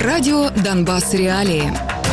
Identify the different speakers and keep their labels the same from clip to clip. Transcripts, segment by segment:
Speaker 1: Радио «Донбасс. Реалии».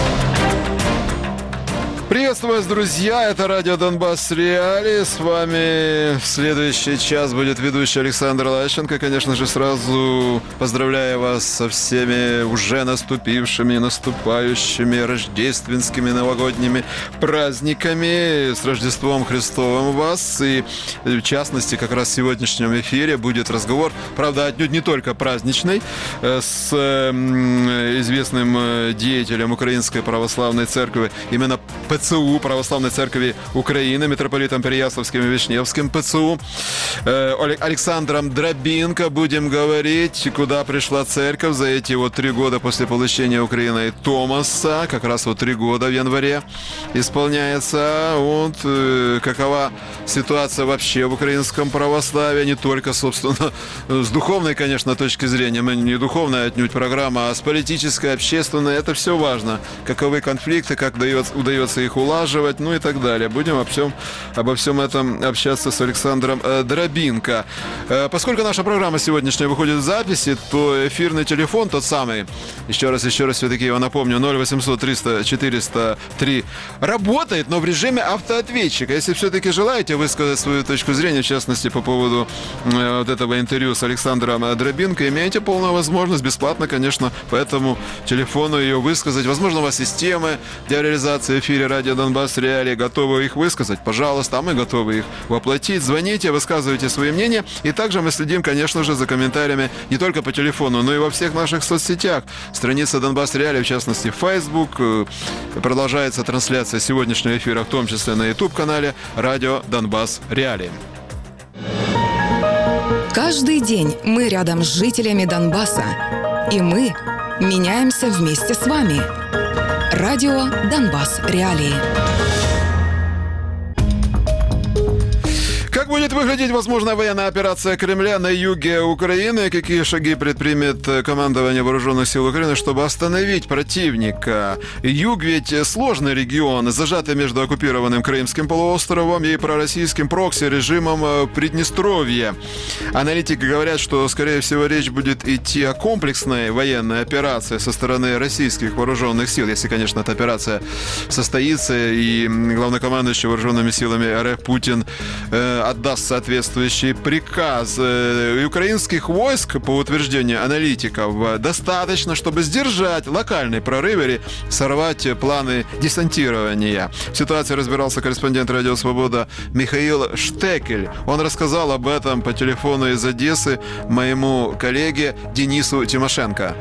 Speaker 2: Приветствую вас, друзья! Это радио «Донбасс. Реалии». С вами в следующий час будет ведущий Александр Лащенко. Конечно же, сразу поздравляю вас со всеми уже наступившими, наступающими рождественскими новогодними праздниками. С Рождеством Христовым вас. И в частности, как раз в сегодняшнем эфире будет разговор, правда, отнюдь не только праздничный, с известным деятелем Украинской Православной Церкви, именно ПЦУ, Православной Церкви Украины, митрополитом Переяславским и Вишневским ПЦУ, Александром Дробинко. Будем говорить, куда пришла церковь за эти 3 года после получения Украиной Томаса. Как раз 3 года в январе исполняется. Какова ситуация вообще в украинском православии, не только, собственно, с духовной, конечно, точки зрения. Не духовная отнюдь программа, а с политической, общественной. Это все важно. Каковы конфликты, как удается их улаживать, и так далее. Будем обо всем этом общаться с Александром Дробинко. Поскольку наша программа сегодняшняя выходит в записи, то эфирный телефон тот самый, еще раз все-таки его напомню, 0800 300 403 работает, но в режиме автоответчика. Если все-таки желаете высказать свою точку зрения, в частности, по поводу этого интервью с Александром Дробинко, имеете полную возможность, бесплатно, конечно, по этому телефону ее высказать. Возможно, у вас есть темы для реализации в эфире радио «Донбасс. Реалии». Готовы их высказать? Пожалуйста, а мы готовы их воплотить. Звоните, высказывайте свои мнения. И также мы следим, конечно же, за комментариями не только по телефону, но и во всех наших соцсетях. Страница «Донбасс. Реалии», в частности, Facebook. Продолжается трансляция сегодняшнего эфира, в том числе на YouTube-канале радио «Донбасс. Реалии».
Speaker 1: Каждый день мы рядом с жителями Донбасса. И мы меняемся вместе с вами. Радио «Донбасс. Реалии».
Speaker 2: Как будет выглядеть возможная военная операция Кремля на юге Украины? Какие шаги предпримет командование Вооруженных сил Украины, чтобы остановить противника? Юг ведь сложный регион, зажатый между оккупированным Крымским полуостровом и пророссийским прокси-режимом Приднестровья. Аналитики говорят, что, скорее всего, речь будет идти о комплексной военной операции со стороны российских вооруженных сил, если, конечно, эта операция состоится и главнокомандующий вооруженными силами РФ Путин отдаст соответствующий приказ. И украинских войск, по утверждению аналитиков, достаточно, чтобы сдержать локальный прорыв или сорвать планы десантирования. В ситуации разбирался корреспондент «Радио Свобода» Михаил Штекель. Он рассказал об этом по телефону из Одессы моему коллеге Денису Тимошенко.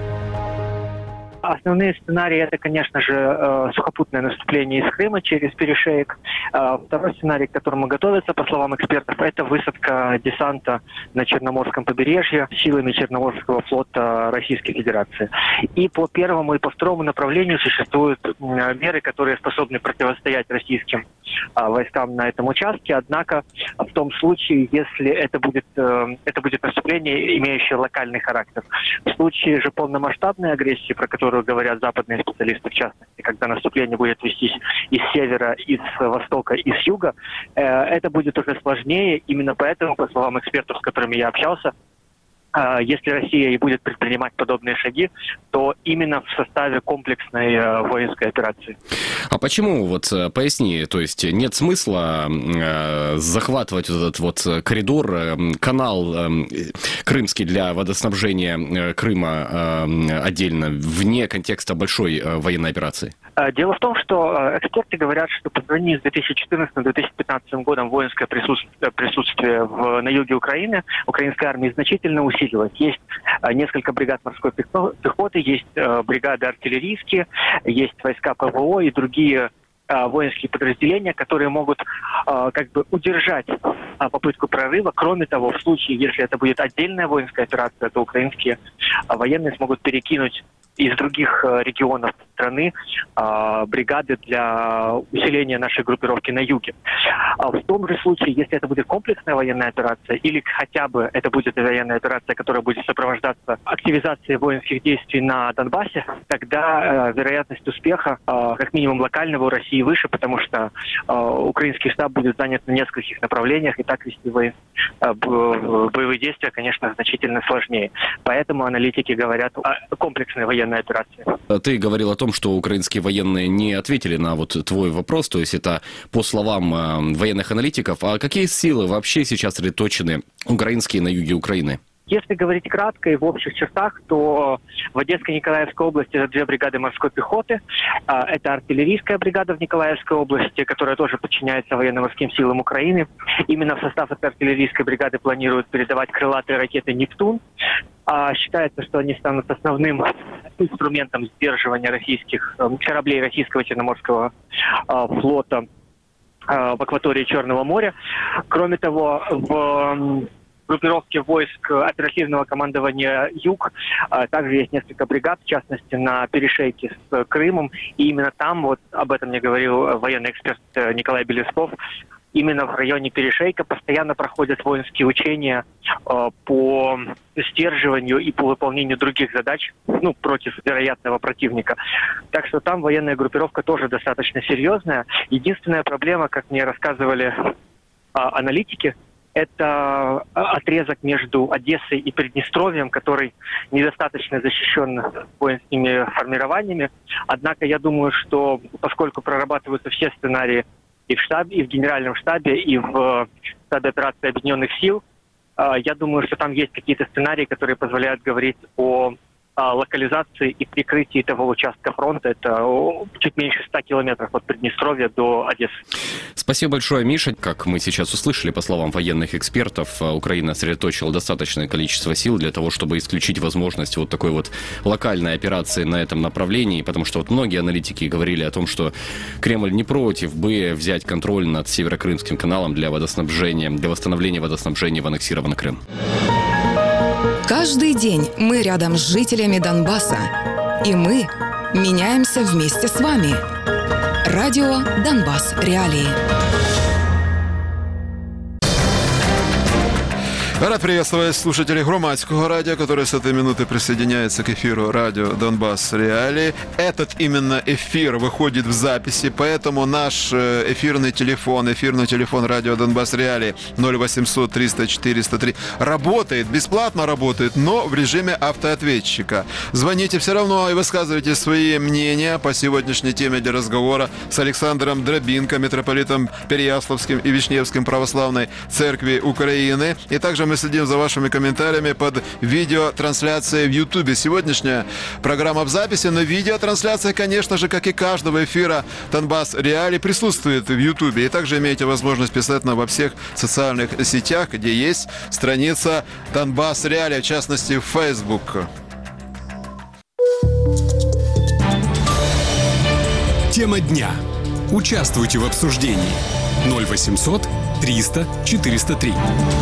Speaker 3: Основные сценарии – это, конечно же, сухопутное наступление из Крыма через перешеек. Второй сценарий, к которому готовятся, по словам экспертов, это высадка десанта на Черноморском побережье силами Черноморского флота Российской Федерации. И по первому и по второму направлению существуют меры, которые способны противостоять российским войскам на этом участке. Однако в том случае, если это будет наступление, имеющее локальный характер. В случае же полномасштабной агрессии, про которую говорят западные специалисты, в частности, когда наступление будет вестись из севера, из востока и с юга, это будет уже сложнее. Именно поэтому, по словам экспертов, с которыми я общался, если Россия и будет предпринимать подобные шаги, то именно в составе комплексной воинской операции.
Speaker 4: А почему? Поясни, то есть нет смысла захватывать этот коридор, канал крымский для водоснабжения Крыма отдельно, вне контекста большой военной операции?
Speaker 3: Дело в том, что эксперты говорят, что по сравнению с 2014-2015 годом воинское присутствие на юге Украины, украинской армии значительно усилилось. Есть несколько бригад морской пехоты, есть бригады артиллерийские, есть войска ПВО и другие воинские подразделения, которые могут удержать попытку прорыва. Кроме того, в случае, если это будет отдельная воинская операция, то украинские военные смогут перекинуть из других регионов страны бригады для усиления нашей группировки на юге. В том же случае, если это будет комплексная военная операция, или хотя бы это будет военная операция, которая будет сопровождаться активизацией воинских действий на Донбассе, тогда вероятность успеха, как минимум локального, у России выше, потому что украинский штаб будет занят на нескольких направлениях, и так вести боевые действия, конечно, значительно сложнее. Поэтому аналитики говорят о комплексной военной операции.
Speaker 4: Ты говорил о том, что украинские военные не ответили на вот твой вопрос, то есть это по словам военных аналитиков. А какие силы вообще сейчас сосредоточены украинские на юге Украины?
Speaker 3: Если говорить кратко и в общих чертах, то в Одесской и Николаевской области это 2 бригады морской пехоты. Это артиллерийская бригада в Николаевской области, которая тоже подчиняется военно-морским силам Украины. Именно в состав этой артиллерийской бригады планируют передавать крылатые ракеты «Нептун». Считается, что они станут основным инструментом сдерживания российских кораблей российского Черноморского флота в акватории Черного моря. Кроме того, в группировке войск оперативного командования «Юг» также есть несколько бригад, в частности, на перешейке с Крымом. И именно там, вот об этом мне говорил военный эксперт Николай Белесков, именно в районе перешейка постоянно проходят воинские учения по сдерживанию и по выполнению других задач, против вероятного противника. Так что там военная группировка тоже достаточно серьезная. Единственная проблема, как мне рассказывали аналитики, это отрезок между Одессой и Приднестровьем, который недостаточно защищен воинскими формированиями. Однако я думаю, что поскольку прорабатываются все сценарии и в штабе, и в Генеральном штабе, и в штабе операции Объединенных сил, я думаю, что там есть какие-то сценарии, которые позволяют говорить о локализации и прикрытии того участка фронта. Это чуть меньше 100 километров от Приднестровья до Одессы.
Speaker 4: Спасибо большое, Миша. Как мы сейчас услышали, по словам военных экспертов, Украина сосредоточила достаточное количество сил для того, чтобы исключить возможность вот такой вот локальной операции на этом направлении, потому что вот многие аналитики говорили о том, что Кремль не против бы взять контроль над Северокрымским каналом для восстановления водоснабжения в аннексированный Крым.
Speaker 1: Каждый день мы рядом с жителями Донбасса, и мы меняемся вместе с вами. Радио «Донбасс. Реалии».
Speaker 2: Рад приветствовать слушателей Громадского радио, которые с этой минуты присоединяются к эфиру радио «Донбасс. Реалии». Этот именно эфир выходит в записи, поэтому наш эфирный телефон радио «Донбасс. Реалии» 0800 300 403 работает, бесплатно работает, но в режиме автоответчика. Звоните все равно и высказывайте свои мнения по сегодняшней теме для разговора с Александром Дробинко, митрополитом Переяславским и Вишневским православной церкви Украины. И также мы следим за вашими комментариями под видеотрансляцией в Ютубе. Сегодняшняя программа в записи, но видеотрансляция, конечно же, как и каждого эфира «Донбасс. Реалии», присутствует в Ютубе. И также имеете возможность писать нам во всех социальных сетях, где есть страница «Донбасс. Реалии», в частности, в Facebook.
Speaker 5: Тема дня. Участвуйте в обсуждении. 0800 300 403.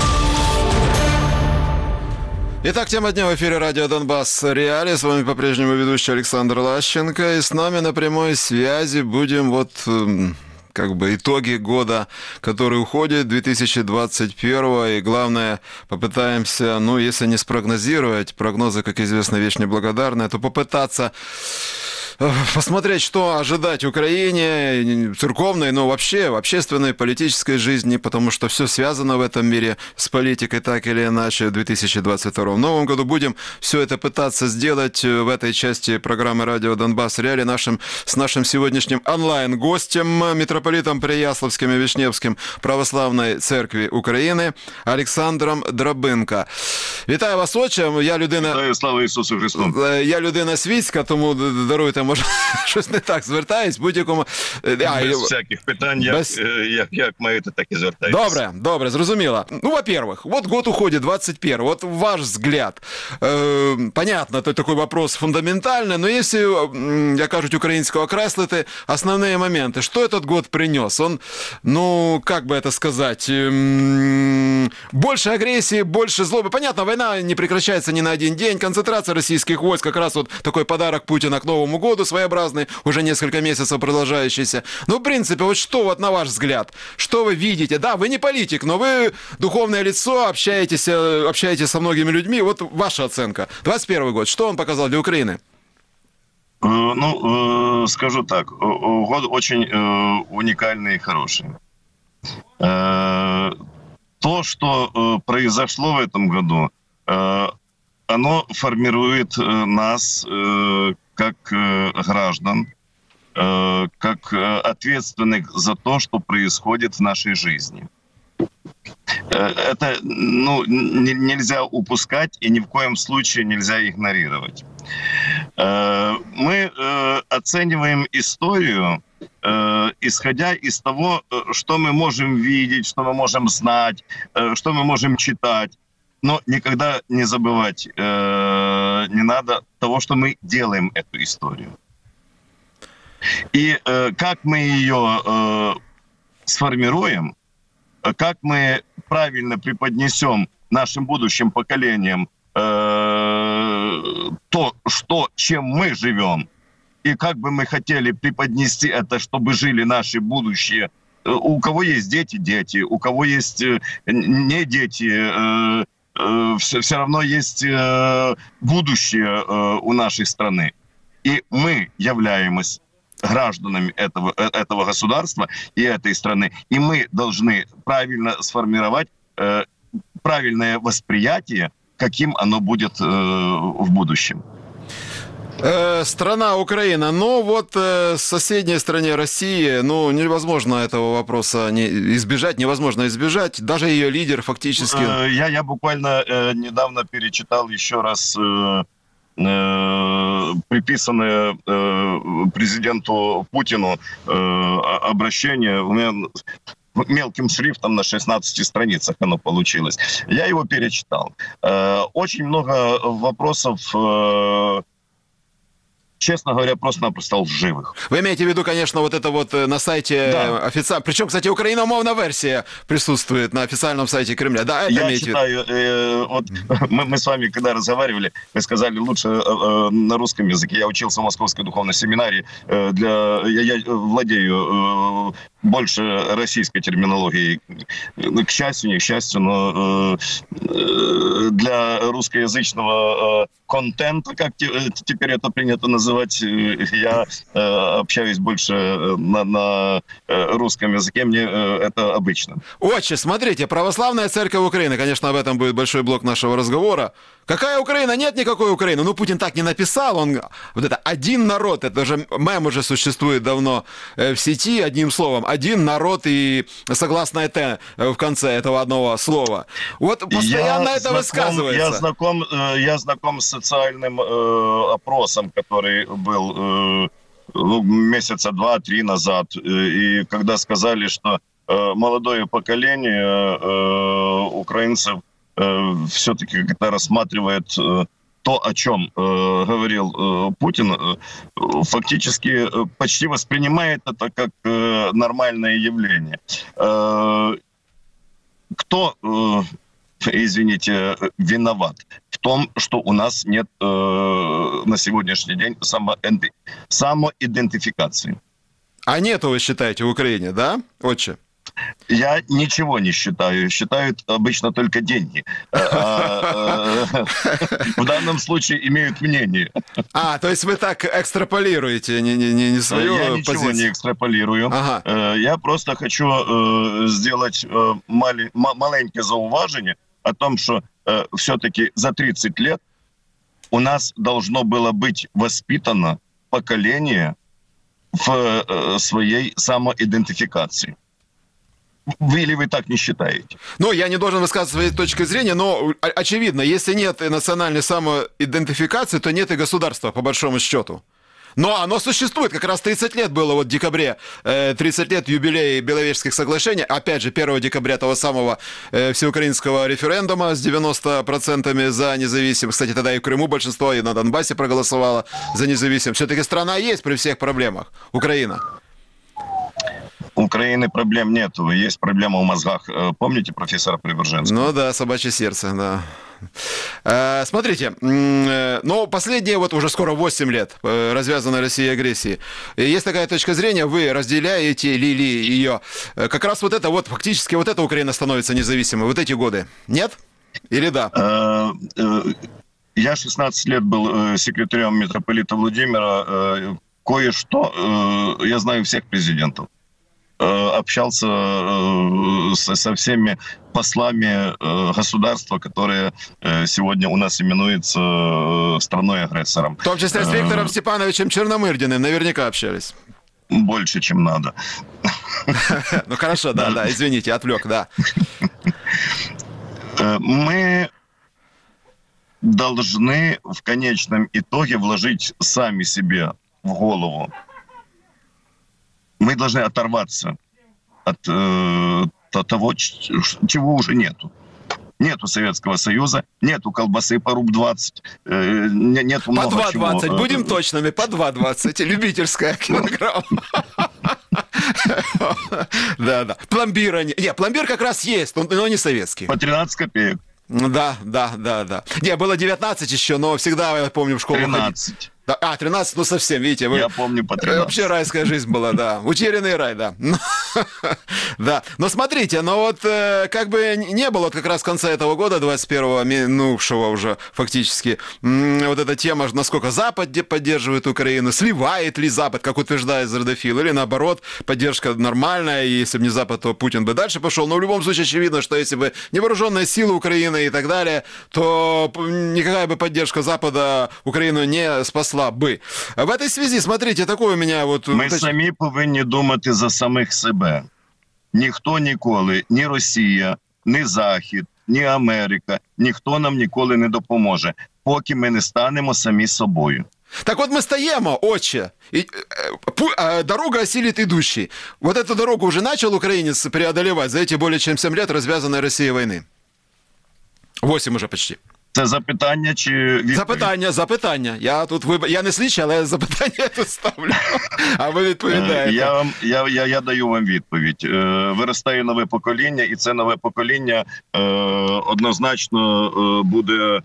Speaker 2: Итак, тема дня в эфире радио «Донбасс. Реалии». С вами по-прежнему ведущий Александр Лащенко. И с нами на прямой связи будем итоги года, который уходит, 2021, и главное, попытаемся, если не спрогнозировать, прогнозы, как известно, вещь неблагодарная, то попытаться посмотреть, что ожидать Украине, церковной, но вообще в общественной, политической жизни, потому что все связано в этом мире с политикой, так или иначе, в 2022. В новом году будем все это пытаться сделать в этой части программы «Радио Донбасс. Реалии» с нашим сегодняшним онлайн-гостем, митрополитом Переяславским и Вишневским православной церкви України Олександром Дробинко. Вітаю вас, отче.
Speaker 6: Слава Ісусу Христу.
Speaker 2: Я людина світська, тому даруйте, може, щось не так звертаюсь, будь-якому...
Speaker 6: Без всяких питань, як маєте, так і звертайтеся.
Speaker 2: Добре, зрозуміло. Во-первых, год уходит, 21. Ваш взгляд. Понятно, это такой вопрос фундаментальный, но если, як кажуть, українського окреслити, основные моменты. Что этот год принес? Он, как бы это сказать, больше агрессии, больше злобы. Понятно, война не прекращается ни на один день. Концентрация российских войск, как раз такой подарок Путина к Новому году. году своеобразный, уже несколько месяцев продолжающийся. Ну, в принципе, вот что вот на ваш взгляд, что вы видите? Да, вы не политик, но вы духовное лицо, общаетесь со многими людьми. Вот ваша оценка. 21 год, что он показал для Украины?
Speaker 6: Ну, скажу так, год очень уникальный и хороший. То, что произошло в этом году, оно формирует нас как граждан, как ответственных за то, что происходит в нашей жизни. Это нельзя упускать и ни в коем случае нельзя игнорировать. Мы оцениваем историю, исходя из того, что мы можем видеть, что мы можем знать, что мы можем читать. Но никогда не забывать не надо того, что мы делаем эту историю. И как мы ее сформируем, как мы правильно преподнесем нашим будущим поколениям то, чем мы живем, и как бы мы хотели преподнести это, чтобы жили наши будущие. У кого есть дети, у кого есть не дети, все равно есть будущее у нашей страны. И мы являемся гражданами этого государства и этой страны. И мы должны правильно сформировать правильное восприятие, каким оно будет в будущем.
Speaker 2: Страна Украина, но вот соседней стране России, невозможно этого вопроса невозможно избежать. Даже ее лидер фактически...
Speaker 6: Я буквально недавно перечитал еще раз приписанное президенту Путину обращение. У меня мелким шрифтом на 16 страницах оно получилось. Я его перечитал. Очень много вопросов... честно говоря, просто-напросто лживых.
Speaker 2: Вы имеете в виду, конечно, вот это вот на сайте официально. Причем, кстати, украиномовная версия присутствует на официальном сайте Кремля. Да, это
Speaker 6: я читаю, мы с вами, когда разговаривали, вы сказали лучше на русском языке. Я учился в Московской духовной семинарии. Я владею больше российской терминологией. К счастью, не к счастью, но для русскоязычного контента, как теперь это принято называть, я общаюсь больше на русском языке, мне это обычно.
Speaker 2: Отче, смотрите, православная церковь Украины, конечно, об этом будет большой блок нашего разговора. Какая Украина? Нет никакой Украины. Путин так не написал. Он вот это один народ, это же мем уже существует давно в сети, одним словом, один народ и согласное «т» в конце этого одного слова. Вот постоянно это высказывается.
Speaker 6: Я знаком с социальным опросом, который был месяца 2-3 назад. И когда сказали, что молодое поколение украинцев все-таки когда рассматривает то, о чем говорил Путин, фактически почти воспринимает это как нормальное явление. Кто, извините, виноват в том, что у нас нет на сегодняшний день самоидентификации?
Speaker 2: А нету, вы считаете, в Украине, да, отче?
Speaker 6: Я ничего не считаю. Считают обычно только деньги. В данном случае имеют мнение.
Speaker 2: То есть вы так экстраполируете, не свою позицию?
Speaker 6: Я ничего не экстраполирую. Ага. Я просто хочу сделать маленькое зауважение о том, что все-таки за 30 лет у нас должно было быть воспитано поколение в своей самоидентификации. Или вы так не считаете?
Speaker 2: Я не должен высказывать своей точки зрения, но очевидно, если нет национальной самоидентификации, то нет и государства, по большому счету. Но оно существует, как раз 30 лет было в декабре, 30 лет юбилея Беловежских соглашений, опять же, 1 декабря того самого всеукраинского референдума с 90% за независимость. Кстати, тогда и в Крыму большинство, и на Донбассе проголосовало за независимость. Все-таки страна есть при всех проблемах. Украина.
Speaker 6: У Украины проблем нету, есть проблема в мозгах. Помните профессора Преображенского?
Speaker 2: Ну да, собачье сердце, да. Смотрите, последние вот уже скоро 8 лет развязанной Россией агрессии. Есть такая точка зрения, вы разделяете ли ее? Как раз вот это вот, фактически вот эта Украина становится независимой, вот эти годы. Нет? Или да?
Speaker 6: Я 16 лет был секретарем митрополита Владимира. Кое-что я знаю всех президентов. Общался со всеми послами государства, которые сегодня у нас именуются страной-агрессором.
Speaker 2: В том числе с Виктором Степановичем Черномырдиным наверняка общались.
Speaker 6: Больше, чем надо.
Speaker 2: Ну хорошо, да, извините, отвлек, да.
Speaker 6: Мы должны в конечном итоге вложить сами себе в голову. Мы должны оторваться от того, чего уже нету. Нету Советского Союза, нету колбасы по руб 20, нету много чего.
Speaker 2: По 2,20, будем точными, по 2,20, любительская килограмм. Да. Пломбира нет. Пломбир как раз есть, но не советский.
Speaker 6: По 13 копеек.
Speaker 2: Да. Не, было 19 еще, но всегда, я помню, в школу
Speaker 6: 13.
Speaker 2: Да, 13, ну совсем, видите.
Speaker 6: Я помню по 13.
Speaker 2: Вообще райская жизнь была, да. Утерянный рай, да. Да. Но смотрите, как бы не было как раз в конце этого года, 21-го, минувшего уже фактически, вот эта тема, насколько Запад поддерживает Украину, сливает ли Запад, как утверждает Зердафил, или наоборот, поддержка нормальная, и если бы не Запад, то Путин бы дальше пошел. Но в любом случае очевидно, что если бы не вооруженные силы Украины и так далее, то никакая бы поддержка Запада Украину не спасла бы. В этой связи, смотрите, такое у меня вот...
Speaker 6: Ми самі повинні думати за самих себе. Ніхто ніколи, ні Росія, ні Захід, ні Америка, ніхто нам ніколи не допоможе, поки ми не станемо самі собою.
Speaker 2: Так вот мы стоим, отче, и дорога осилит идущий. Вот эту дорогу уже начал украинец преодолевать за эти более чем 7 лет развязанной Россией войны. 8 уже почти.
Speaker 6: Це запитання чи відповідь?
Speaker 2: Запитання. Я не слідчий, але запитання тут ставлю. А ви відповідаєте.
Speaker 6: Я даю вам відповідь. Виростає нове покоління, і це нове покоління однозначно буде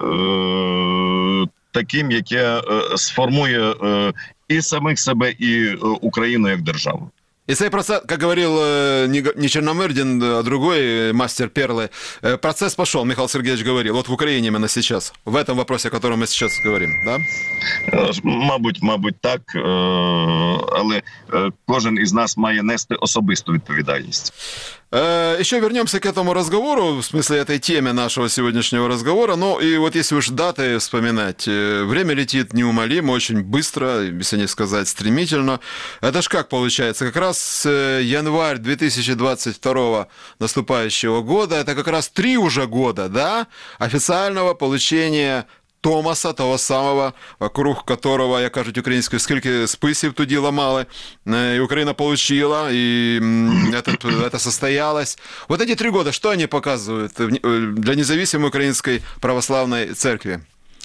Speaker 6: таким, яке сформує і самих себе, і Україну як державу.
Speaker 2: И цей процесс, как говорил не Черномырдин, а другой мастер Перлы, процесс пошел, Михаил Сергеевич говорил, вот в Украине именно сейчас, в этом вопросе, о котором мы сейчас говорим, да?
Speaker 6: Мабуть, так, але кожен із нас має нести особисту відповідальність.
Speaker 2: Еще вернемся к этому разговору, в смысле этой теме нашего сегодняшнего разговора. Ну и вот если уж даты вспоминать, время летит неумолимо, очень быстро, если не сказать стремительно. Это ж как получается? Как раз январь 2022 наступающего года, это как раз 3 уже года, да, официального получения Томаса, того самого, вокруг которого, як кажуть українською, скільки списів тоді ламали, и Украина получила, и это состоялось. Вот эти 3 года, что они показывают для независимой Української православної церкви?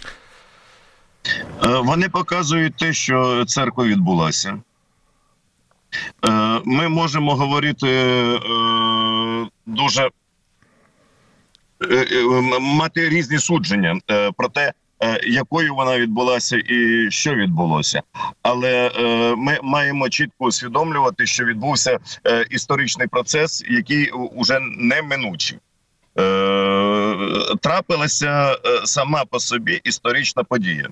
Speaker 6: Вони показують те, що церква відбулася. Ми можемо говорити дуже... мати різні судження про те, якою вона відбулася і що відбулося. Але ми маємо чітко усвідомлювати, що відбувся історичний процес, який уже неминучий. Трапилася сама по собі історична подія.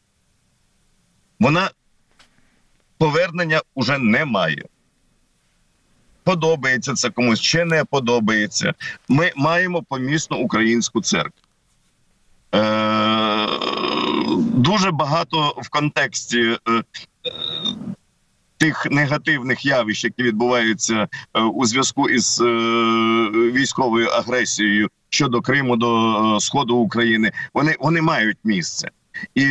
Speaker 6: Вона повернення уже не має. Подобається це комусь, чи не подобається. Ми маємо помісну українську церкву. Дуже багато в контексті тих негативних явищ, які відбуваються у зв'язку із військовою агресією щодо Криму, до Сходу України, вони мають місце. І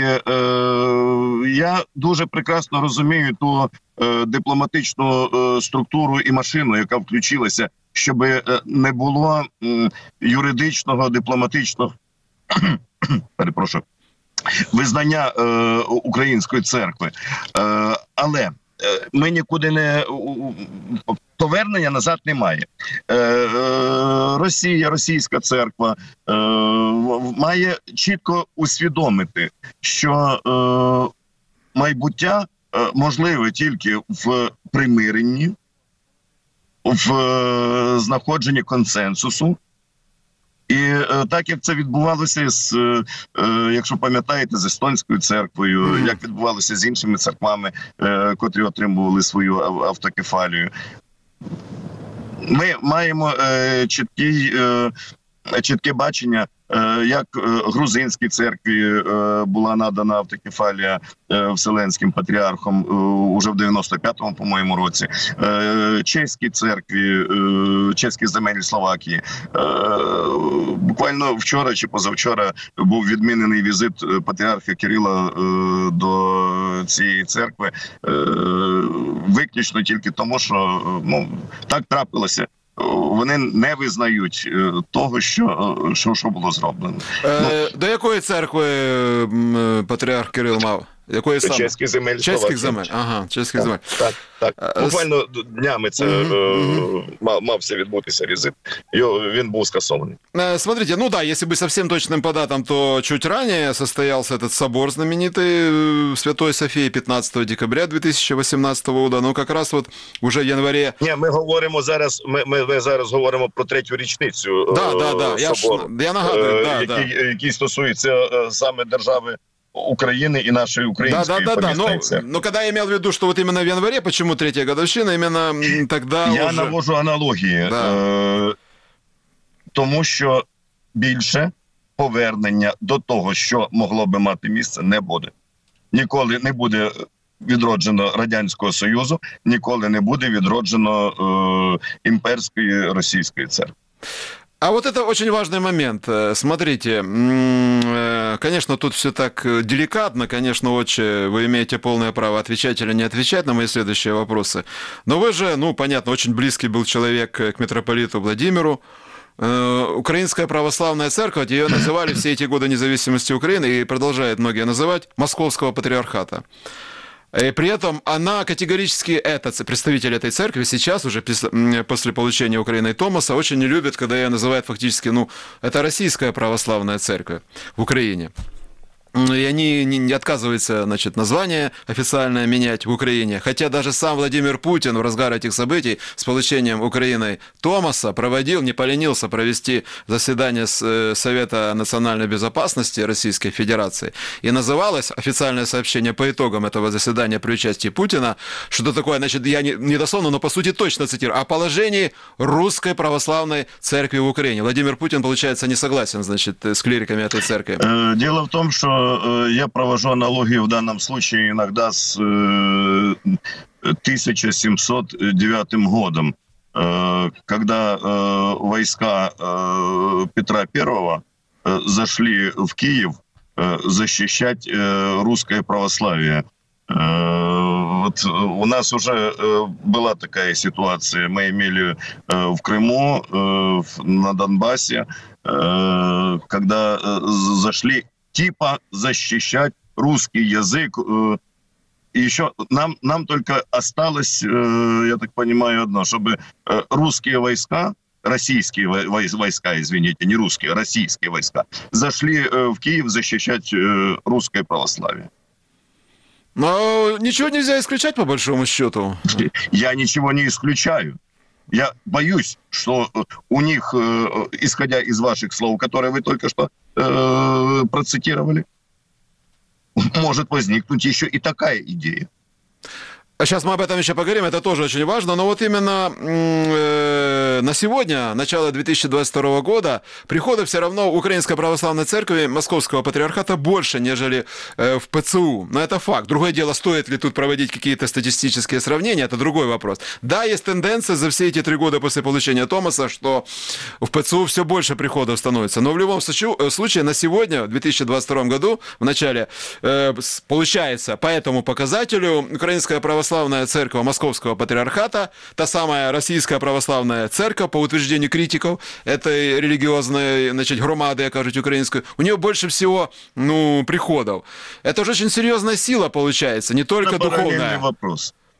Speaker 6: я дуже прекрасно розумію ту дипломатичну структуру і машину, яка включилася, щоб не було юридичного, дипломатичного визнання української церкви. Але ми нікуди не... Повернення назад немає. Росія, російська церква має чітко усвідомити, що майбуття можливе тільки в примиренні, в знаходженні консенсусу. І так, як це відбувалося, якщо пам'ятаєте, з Естонською церквою, як відбувалося з іншими церквами, котрі отримували свою автокефалію. Ми маємо чітке бачення, як грузинській церкві була надана автокефалія Вселенським патріархом уже в 95-му, по-моєму, році, чеській церкві, чеській земель Словакії. Буквально вчора чи позавчора був відмінений візит патріарха Кирила до цієї церкви, виключно тільки тому, що так трапилося. Вони не визнають того, що було зроблено.
Speaker 2: До якої церкви патріарх Кирил мав? Якої саме?
Speaker 6: Чеських земель.
Speaker 2: Чеських земель. Ага, чеських земель.
Speaker 6: Так. Буквально днями це мався відбутися візит. Він був скасований.
Speaker 2: Смотрите, если быть совсем точным по датам, то чуть ранее состоялся этот собор знаменитый Святой Софии 15 декабря 2018 года. Но как раз вот уже в январе...
Speaker 6: Ні, ми говоримо зараз, ми зараз говоримо про третю річницю собору,
Speaker 2: я нагадую,
Speaker 6: який стосується саме держави Украины и нашей украинской повестной церкви.
Speaker 2: Но когда я имел в виду, что вот именно в январе, почему третья годовщина, именно тогда
Speaker 6: я навожу аналогії, тому що більше повернення до того, що могло би мати місце, не буде. Ніколи не буде відроджено Радянського Союзу, ніколи не буде відроджено імперської російської церкви.
Speaker 2: А вот это очень важный момент. Смотрите, конечно, тут все так деликатно, конечно, отче, вы имеете полное право отвечать или не отвечать на мои следующие вопросы. Но вы же, понятно, очень близкий был человек к митрополиту Владимиру. Украинская православная церковь, ее называли все эти годы независимости Украины и продолжают многие называть Московского патриархата. И при этом она категорически, представитель этой церкви, сейчас уже после получения Украиной Томаса очень не любит, когда ее называют фактически, это российская православная церковь в Украине. И они не отказываются, название официальное менять в Украине. Хотя даже сам Владимир Путин в разгар этих событий с получением Украиной Томаса не поленился провести заседание Совета национальной безопасности Российской Федерации. И называлось официальное сообщение по итогам этого заседания при участии Путина, что-то такое, я не дословно, но по сути точно цитирую, о положении Русской Православной Церкви в Украине. Владимир Путин, получается, не согласен, с клириками этой церкви.
Speaker 6: Дело в том, что я провожу аналогию в данном случае иногда с 1709 годом, когда войска Петра I зашли в Киев защищать русское православие. Вот у нас уже была такая ситуация. Мы имели в Крыму, на Донбассе, когда зашли защищать русский язык. И еще нам только осталось, я так понимаю, одно, чтобы русские войска, российские войска, извините, не русские, российские войска, зашли в Киев защищать русское православие.
Speaker 2: Но ничего нельзя исключать, по большому счету.
Speaker 6: Я ничего не исключаю. Я боюсь, что у них, исходя из ваших слов, которые вы только что процитировали, может возникнуть еще и такая идея.
Speaker 2: Сейчас мы об этом еще поговорим, это тоже очень важно, но вот именно на сегодня, начало 2022 года, прихода все равно Украинской Православной Церкви Московского Патриархата больше, нежели в ПЦУ. Но это факт. Другое дело, стоит ли тут проводить какие-то статистические сравнения, это другой вопрос. Да, есть тенденция за все эти 3 года после получения Томаса, что в ПЦУ все больше приходов становится. Но в любом случае на сегодня, в 2022 году, в начале, получается по этому показателю Украинская Православная Церковь Московского Патриархата, та самая Российская Православная Церковь, по утверждению критиков этой религиозной, громады, кажуть, украинской, у нее больше всего, приходов. Это же очень серьезная сила получается, не только
Speaker 6: это
Speaker 2: духовная.
Speaker 6: Параллельный вопрос.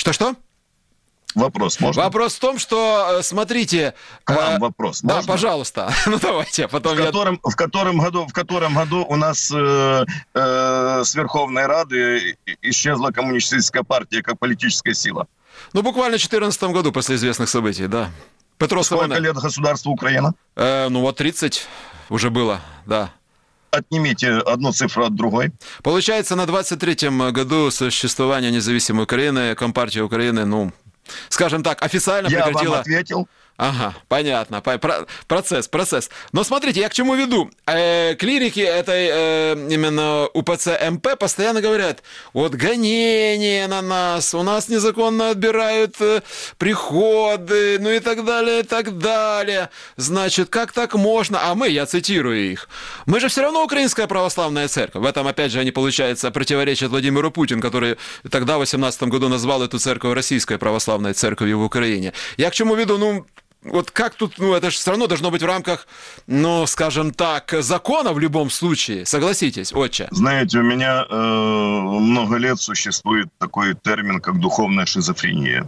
Speaker 2: Что-что?
Speaker 6: Вопрос можно?
Speaker 2: Вопрос в том, что, смотрите...
Speaker 6: К вам вопрос.
Speaker 2: Да,
Speaker 6: Можно?
Speaker 2: пожалуйста. Ну, давайте, потом
Speaker 6: В котором году у нас с Верховной Рады исчезла коммунистическая партия как политическая сила?
Speaker 2: Ну, буквально в 2014 году, после известных событий, да. Петро
Speaker 6: Сколько
Speaker 2: Симоне.
Speaker 6: лет государству Украина?
Speaker 2: Ну, вот 30 уже было, да.
Speaker 6: Отнимите одну цифру от другой.
Speaker 2: Получается, на 23-м году существования независимой Украины, Компартия Украины, ну, скажем так, официально прекратила...
Speaker 6: Я вам ответил.
Speaker 2: Ага, понятно. Процесс. Но смотрите, я к чему веду. Клирики этой именно УПЦ МП постоянно говорят, вот гонения на нас, у нас незаконно отбирают приходы, ну и так далее, и так далее. Значит, как так можно? А мы, я цитирую их, мы же все равно Украинская православная церковь. В этом, опять же, они, получается, противоречат Владимиру Путину, который тогда, в 2018 году, назвал эту церковь Российской православной церковью в Украине. Я к чему веду? Ну, вот как тут, ну, это же все равно должно быть в рамках, ну, скажем так, закона в любом случае. Согласитесь, отче?
Speaker 6: Знаете, у меня много лет существует такой термин, как духовная шизофрения.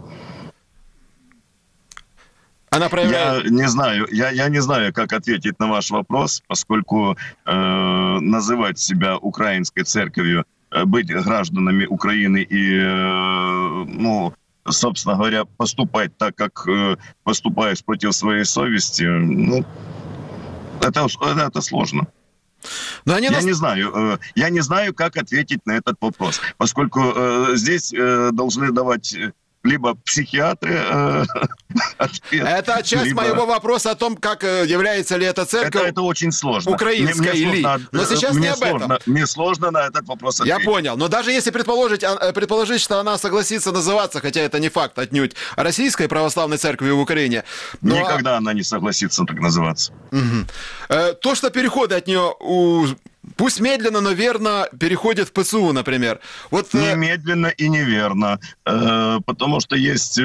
Speaker 2: Она проявляет...
Speaker 6: Я не знаю, как ответить на ваш вопрос, поскольку называть себя украинской церковью, быть гражданами Украины и, ну, собственно говоря, поступать так, как поступаешь против своей совести, ну, это сложно.
Speaker 2: Но они
Speaker 6: Я не знаю, как ответить на этот вопрос, поскольку здесь должны давать либо психиатры ответ.
Speaker 2: Это часть моего вопроса о том, как является ли эта церковь
Speaker 6: это очень сложно.
Speaker 2: Украинской или... Но сейчас не об этом.
Speaker 6: Мне сложно на этот вопрос ответить.
Speaker 2: Я понял. Но даже если предположить, что она согласится называться, хотя это не факт отнюдь, Российской православной церковью в Украине... Но...
Speaker 6: Никогда она не согласится так называться.
Speaker 2: Угу. То, что переходы от нее... Пусть медленно, но верно переходит в ПЦУ, например. Вот...
Speaker 6: Не медленно и неверно, потому что есть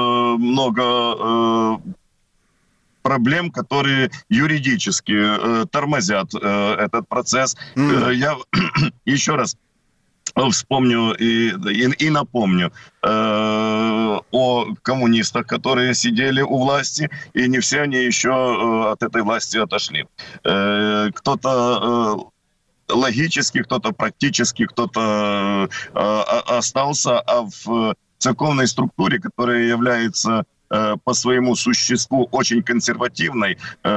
Speaker 6: много проблем, которые юридически тормозят этот процесс. Я еще раз вспомню и напомню о коммунистах, которые сидели у власти, и не все они еще от этой власти отошли. Кто-то логически, кто-то практически, кто-то остался, а в церковной структуре, которая является по своему существу очень консервативной,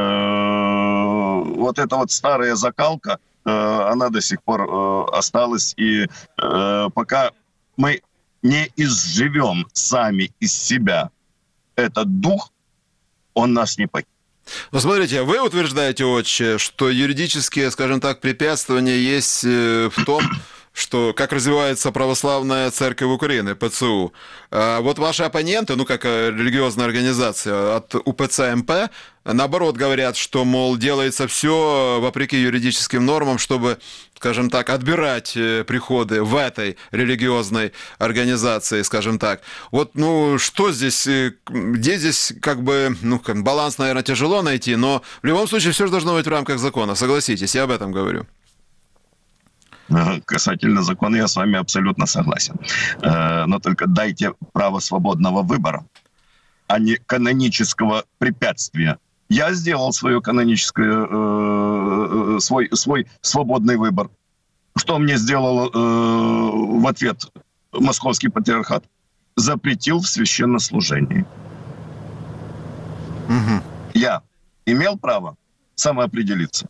Speaker 6: вот эта вот старая закалка, она до сих пор осталась, и пока мы не изживем сами из себя этот дух, он нас не покинет.
Speaker 2: Ну, смотрите, вы утверждаете, отче, что юридические, скажем так, препятствия есть в том, что как развивается православная церковь Украины, ПЦУ. А вот ваши оппоненты, ну, как религиозная организация от УПЦ МП, наоборот, говорят, что, мол, делается все вопреки юридическим нормам, чтобы, скажем так, отбирать приходы в этой религиозной организации, скажем так. Вот, ну, что здесь, где здесь, как бы, ну, баланс, наверное, тяжело найти, но в любом случае все же должно быть в рамках закона, согласитесь, я об этом говорю.
Speaker 6: Касательно закона я с вами абсолютно согласен. Но только дайте право свободного выбора, а не канонического препятствия. Я сделал свое каноническое, свой свободный выбор. Что мне сделал в ответ Московский патриархат? Запретил в священнослужении.
Speaker 2: Угу.
Speaker 6: Я имел право самоопределиться.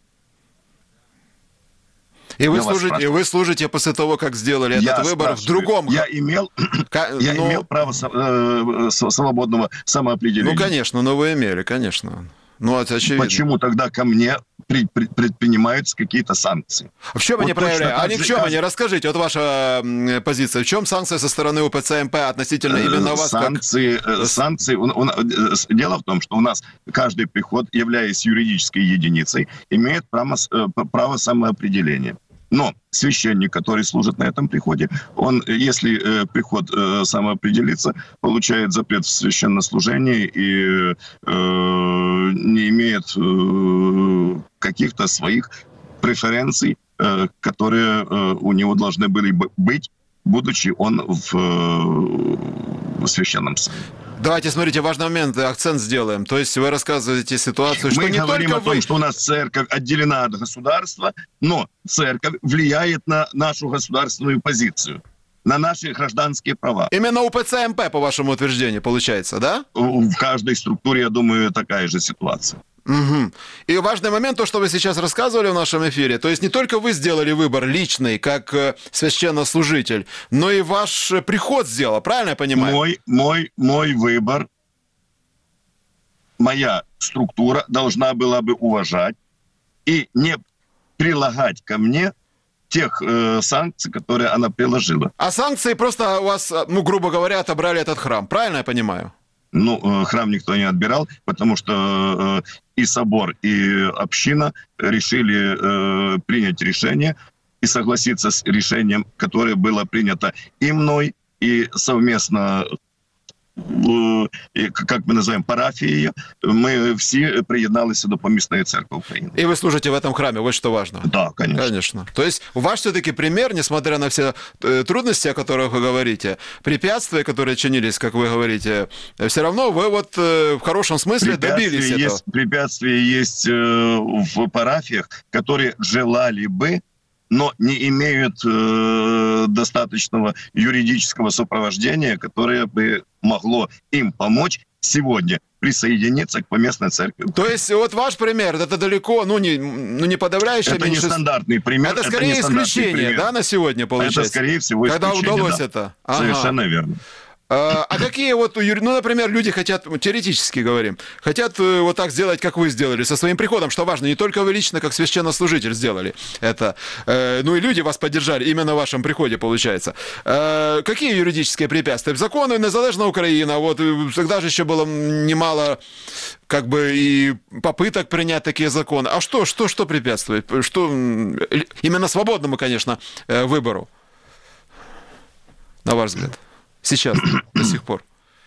Speaker 2: И вы служите после того, как сделали этот выбор в другом...
Speaker 6: Я имел право свободного самоопределения.
Speaker 2: Ну, конечно, но вы имели, конечно. Ну, это очевидно.
Speaker 6: Почему тогда ко мне предпринимаются какие-то санкции?
Speaker 2: В чем они проявляют? Они в чем они? Расскажите, вот ваша позиция. В чем санкции со стороны УПЦ МП относительно именно вас?
Speaker 6: Санкции. Дело в том, что у нас каждый приход, являясь юридической единицей, имеет право самоопределения. Но священник, который служит на этом приходе, он, если приход самоопределится, получает запрет в священнослужении и не имеет каких-то своих преференций, которые у него должны были бы быть будучи он в священном сане.
Speaker 2: Давайте, смотрите, важный момент, акцент сделаем. То есть вы рассказываете ситуацию, что
Speaker 6: мы
Speaker 2: не
Speaker 6: говорим
Speaker 2: только
Speaker 6: о том, что у нас церковь отделена от государства, но церковь влияет на нашу государственную позицию, на наши гражданские права.
Speaker 2: Именно УПЦ МП, по вашему утверждению, получается, да?
Speaker 6: В каждой структуре, я думаю, такая же ситуация.
Speaker 2: Угу. И важный момент, то, что вы сейчас рассказывали в нашем эфире, то есть не только вы сделали выбор личный, как священнослужитель, но и ваш приход сделал, правильно я понимаю?
Speaker 6: Мой выбор, моя структура должна была бы уважать и не прилагать ко мне тех санкций, которые она приложила.
Speaker 2: А санкции просто у вас, ну, грубо говоря, отобрали этот храм, правильно я понимаю?
Speaker 6: Ну, храм никто не отбирал, потому что и собор, и община решили принять решение и согласиться с решением, которое было принято и мной, и совместно, как мы называем, парафією, мы все приєдналися до Помісної церкви України.
Speaker 2: И вы служите в этом храме, вот что важно.
Speaker 6: Да, конечно.
Speaker 2: Конечно. То есть ваш все-таки пример, несмотря на все трудности, о которых вы говорите, препятствия, которые чинились, как вы говорите, все равно вы вот в хорошем смысле добились этого.
Speaker 6: Препятствия есть в парафиях, которые желали бы, но не имеют достаточного юридического сопровождения, которое бы могло им помочь сегодня присоединиться к Поместной церкви.
Speaker 2: То есть вот ваш пример, это далеко, не подавляющее
Speaker 6: это меньшинство. Это нестандартный пример.
Speaker 2: Это скорее исключение, пример. Да, на сегодня получается?
Speaker 6: Это скорее всего исключение.
Speaker 2: Когда удалось
Speaker 6: да.
Speaker 2: это?
Speaker 6: Совершенно верно.
Speaker 2: А какие вот, ну, например, люди хотят, теоретически говорим, хотят вот так сделать, как вы сделали, со своим приходом, что важно, не только вы лично, как священнослужитель, сделали это, ну и люди вас поддержали именно в вашем приходе, получается. Какие юридические препятствия? Законы незалежна Украина, вот тогда же еще было немало, как бы, и попыток принять такие законы. А что препятствует? Что именно свободному, конечно, выбору, на ваш взгляд? Сейчас, до сих пор.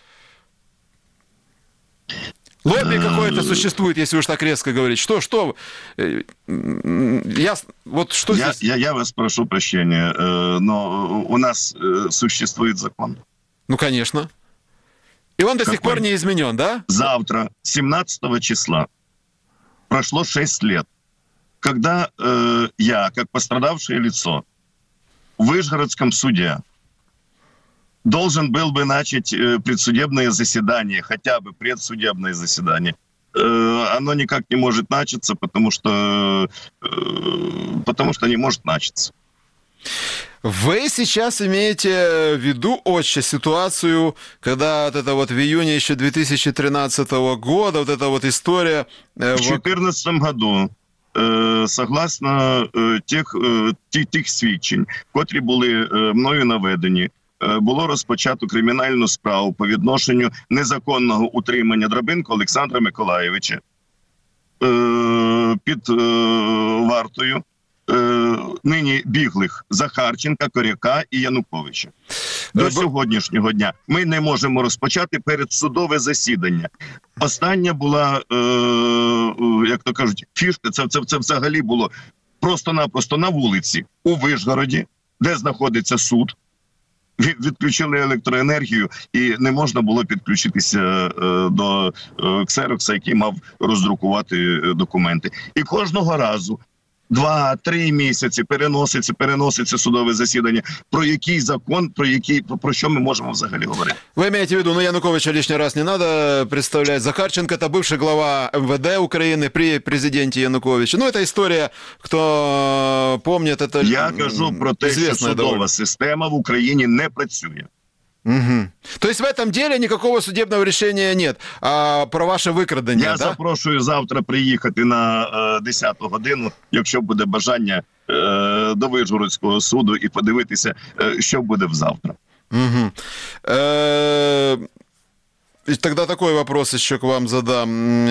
Speaker 2: Лобби какое-то существует, если уж так резко говорить. Что? Здесь?
Speaker 6: Я вас прошу прощения, но у нас существует закон.
Speaker 2: Ну, конечно. И он до сих пор не изменен, да?
Speaker 6: Завтра, 17 числа, прошло 6 лет, когда я, как пострадавшее лицо, в Вышгородском суде должен был бы начать предсудебное заседание, хотя бы предсудебное заседание. Оно никак не может начаться, потому что не может начаться.
Speaker 2: Вы сейчас имеете в виду, отче, ситуацию, когда вот это вот в июне еще 2013 года, вот эта вот история...
Speaker 6: В 2014 году, согласно тих свідчень, котрі були мною наведені, було розпочато кримінальну справу по відношенню незаконного утримання Драбинка Олександра Миколайовича під вартою нині біглих Захарченка, Коряка і Януковича. До сьогоднішнього дня ми не можемо розпочати передсудове засідання. Остання була, як то кажуть, фішка, це взагалі було просто-напросто на вулиці у Вишгороді, де знаходиться суд. Відключили електроенергію і не можна було підключитися до ксерокса, який мав роздрукувати документи. І кожного разу 2-3 місяці переноситься судове засідання. Про який закон, про що ми можемо взагалі говорити?
Speaker 2: Вы имеете в виду, Януковича лишний раз не надо представлять. Захарченко – это бывший глава МВД Украины при президенте Януковиче. Ну, это история, кто помнит, это
Speaker 6: я кажу про те, що судова система в Україні не працює.
Speaker 2: Угу. То есть в этом деле никакого судебного решения нет, а про ваше викрадення,
Speaker 6: Я запрошую завтра приїхати на 10 годину, якщо буде бажання, до Вишгородського суду і подивитися, що буде завтра.
Speaker 2: Угу. Тогда такой вопрос еще к вам задам.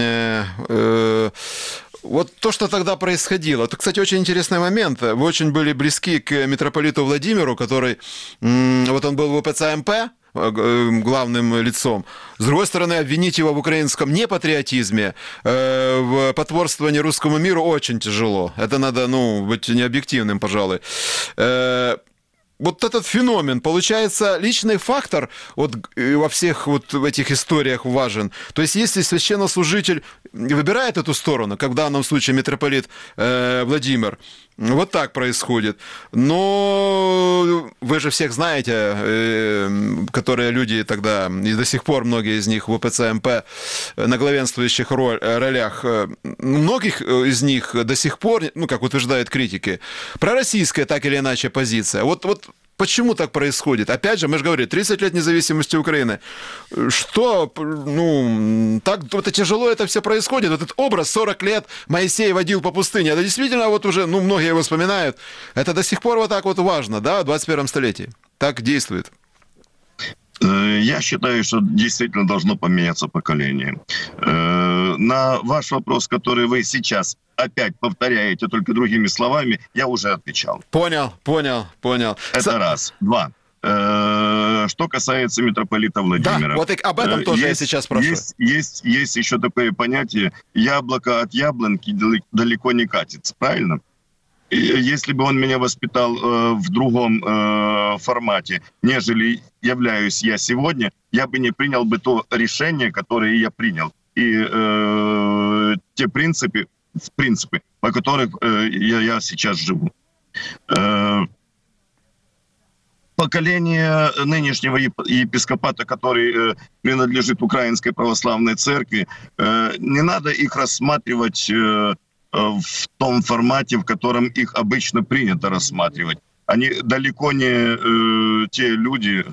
Speaker 2: Вот то, что тогда происходило, это, кстати, очень интересный момент. Вы очень были близки к митрополиту Владимиру, который, вот он был в УПЦ МП, главным лицом. С другой стороны, обвинить его в украинском непатриотизме, в потворствовании русскому миру очень тяжело. Это надо, быть необъективным, пожалуй. вот этот феномен, получается, личный фактор вот во всех вот в этих историях важен. То есть если священнослужитель выбирает эту сторону, как в данном случае митрополит Владимир, вот так происходит. Но вы же всех знаете, которые люди тогда, и до сих пор многие из них в УПЦ МП на главенствующих ролях, многих из них до сих пор, ну, как утверждают критики, пророссийская так или иначе позиция. Вот почему так происходит? Опять же, мы же говорили, 30 лет независимости Украины. Что, ну, так это тяжело это все происходит. Вот этот образ 40 лет Моисей водил по пустыне. Это действительно вот уже, ну, многие его вспоминают. Это до сих пор вот так вот важно, да, в 21 столетии. Так действует.
Speaker 6: Я считаю, что действительно должно поменяться поколение. На ваш вопрос, который вы сейчас опять повторяете только другими словами, я уже отвечал.
Speaker 2: Понял.
Speaker 6: Это раз. Два. Что касается митрополита Владимира.
Speaker 2: Да, вот об этом тоже я сейчас прошу.
Speaker 6: Есть еще такое понятие: яблоко от яблоньки далеко не катится. Правильно? Если бы он меня воспитал в другом формате, нежели являюсь я сегодня, я бы не принял бы то решение, которое я принял. И те принципы, по которых я сейчас живу. Поколение нынешнего епископата, который принадлежит Украинской Православной Церкви, не надо их рассматривать в том формате, в котором их обычно принято рассматривать. Они далеко не те люди...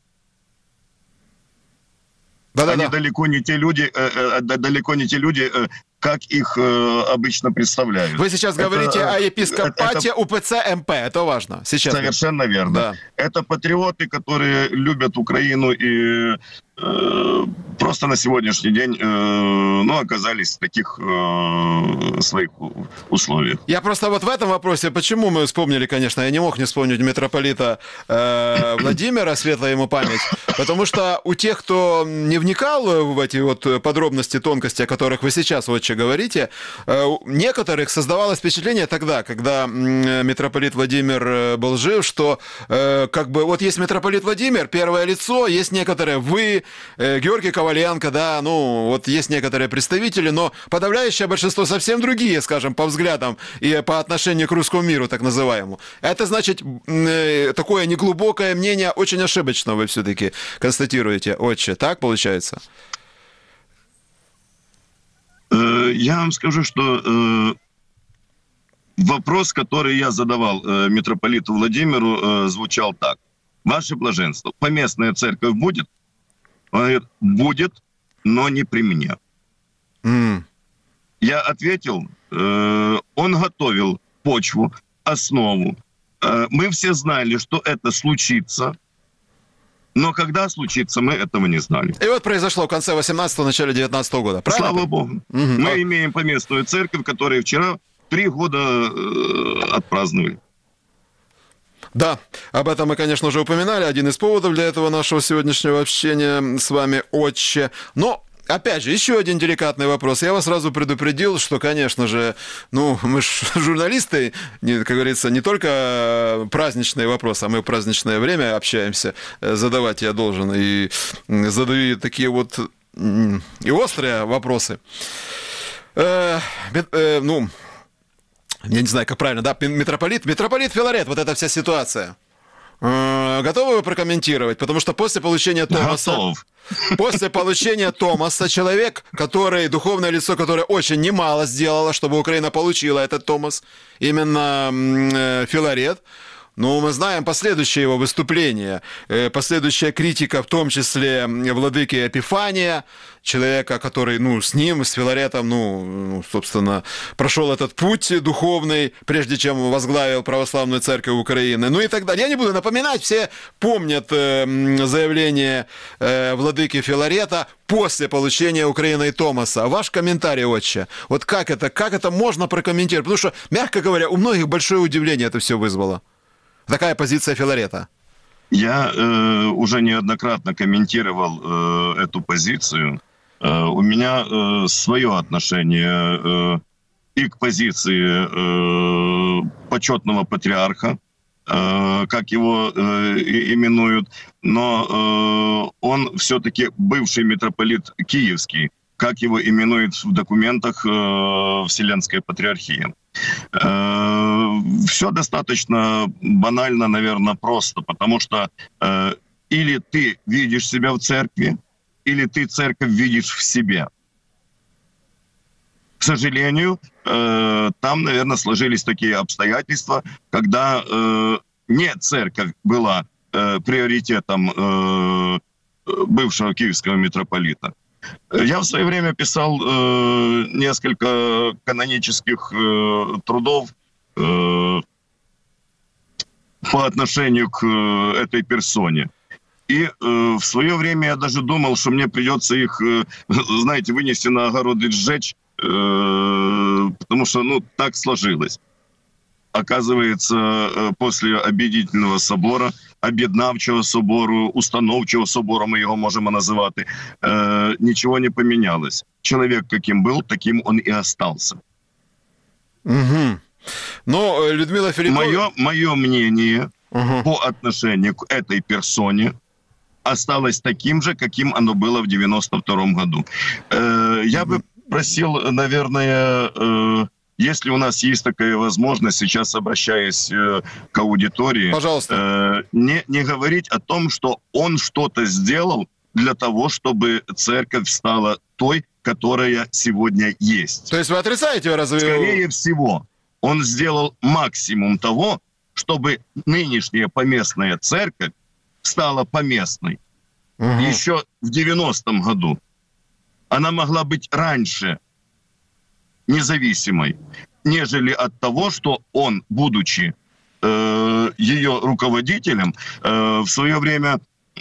Speaker 6: Они далеко не те люди, как их обычно представляют.
Speaker 2: Вы сейчас говорите о епископате УПЦ МП, это важно. Сейчас.
Speaker 6: Совершенно верно. Да. Это патриоты, которые любят Украину и просто на сегодняшний день оказались в таких своих условиях.
Speaker 2: Я просто вот в этом вопросе, почему мы вспомнили, конечно, я не мог не вспомнить митрополита Владимира, светлая ему память, потому что у тех, кто не вникал в эти вот подробности, тонкости, о которых вы сейчас, отче, говорите, некоторых создавалось впечатление тогда, когда митрополит Владимир был жив, что как бы вот есть митрополит Владимир, первое лицо, есть некоторые вы, Георгий Коваленко, да, ну, вот есть некоторые представители, но подавляющее большинство совсем другие, скажем, по взглядам и по отношению к русскому миру, так называемому. Это, значит, такое неглубокое мнение, очень ошибочно вы все-таки констатируете, отче, так получается?
Speaker 6: Я вам скажу, что вопрос, который я задавал митрополиту Владимиру, звучал так. Ваше блаженство, поместная церковь будет? Он говорит, будет, но не при мне. Я ответил, он готовил почву, основу. Мы все знали, что это случится, но когда случится, мы этого не знали.
Speaker 2: И вот произошло в конце 18-го, начале 19-го года, правильно?
Speaker 6: Слава Богу. Мы имеем поместную церковь, которая вчера 3 года отпраздновали.
Speaker 2: Да, об этом мы, конечно, уже упоминали. Один из поводов для этого нашего сегодняшнего общения с вами, отче. Но, опять же, еще один деликатный вопрос. Я вас сразу предупредил, что, конечно же, ну, мы же журналисты, как говорится, не только праздничные вопросы, а мы в праздничное время общаемся. Задавать я должен. И задаю такие вот и острые вопросы. Я не знаю, как правильно, да, митрополит Филарет, вот эта вся ситуация. Готовы вы прокомментировать? Потому что после получения Томаса человек, который, духовное лицо, которое очень немало сделало, чтобы Украина получила этот Томас, именно Филарет, ну, мы знаем последующее его выступление, последующая критика, в том числе владыки Эпифания, человека, который, ну, с ним, с Филаретом, ну, собственно, прошел этот путь духовный, прежде чем возглавил Православную Церковь Украины, ну и так далее. Я не буду напоминать, все помнят заявление владыки Филарета после получения Украиной Томаса. Ваш комментарий, отче, вот как это можно прокомментировать? Потому что, мягко говоря, у многих большое удивление это все вызвало. Такая позиция Филарета.
Speaker 6: Я уже неоднократно комментировал эту позицию. У меня свое отношение и к позиции почетного патриарха, как его именуют, но он все-таки бывший митрополит Киевский, как его именуют в документах Вселенской Патриархии. Все достаточно банально, наверное, просто, потому что или ты видишь себя в церкви, или ты церковь видишь в себе. К сожалению, там, наверное, сложились такие обстоятельства, когда не церковь была приоритетом бывшего киевского митрополита. Я в свое время писал несколько канонических трудов по отношению к этой персоне. И в свое время я даже думал, что мне придется их, знаете, вынести на огород и сжечь, потому что, так сложилось. Оказывается, после об'єднательного собора, об'єднавчого собору, установчого собору, мы его можем называть, ничего не поменялось. Человек каким был, таким он и остался.
Speaker 2: Угу. Но Людмила Филипповна...
Speaker 6: Мое мнение по отношению к этой персоне осталось таким же, каким оно было в 92 году. Я бы просил, наверное, если у нас есть такая возможность, сейчас обращаясь к аудитории,
Speaker 2: пожалуйста,
Speaker 6: не говорить о том, что он что-то сделал для того, чтобы церковь стала той, которая сегодня есть.
Speaker 2: То есть вы отрицаете разве?
Speaker 6: Скорее всего, он сделал максимум того, чтобы нынешняя поместная церковь стала поместной. Еще в 90-м году. Она могла быть раньше независимой, нежели от того, что он, будучи ее руководителем, в свое время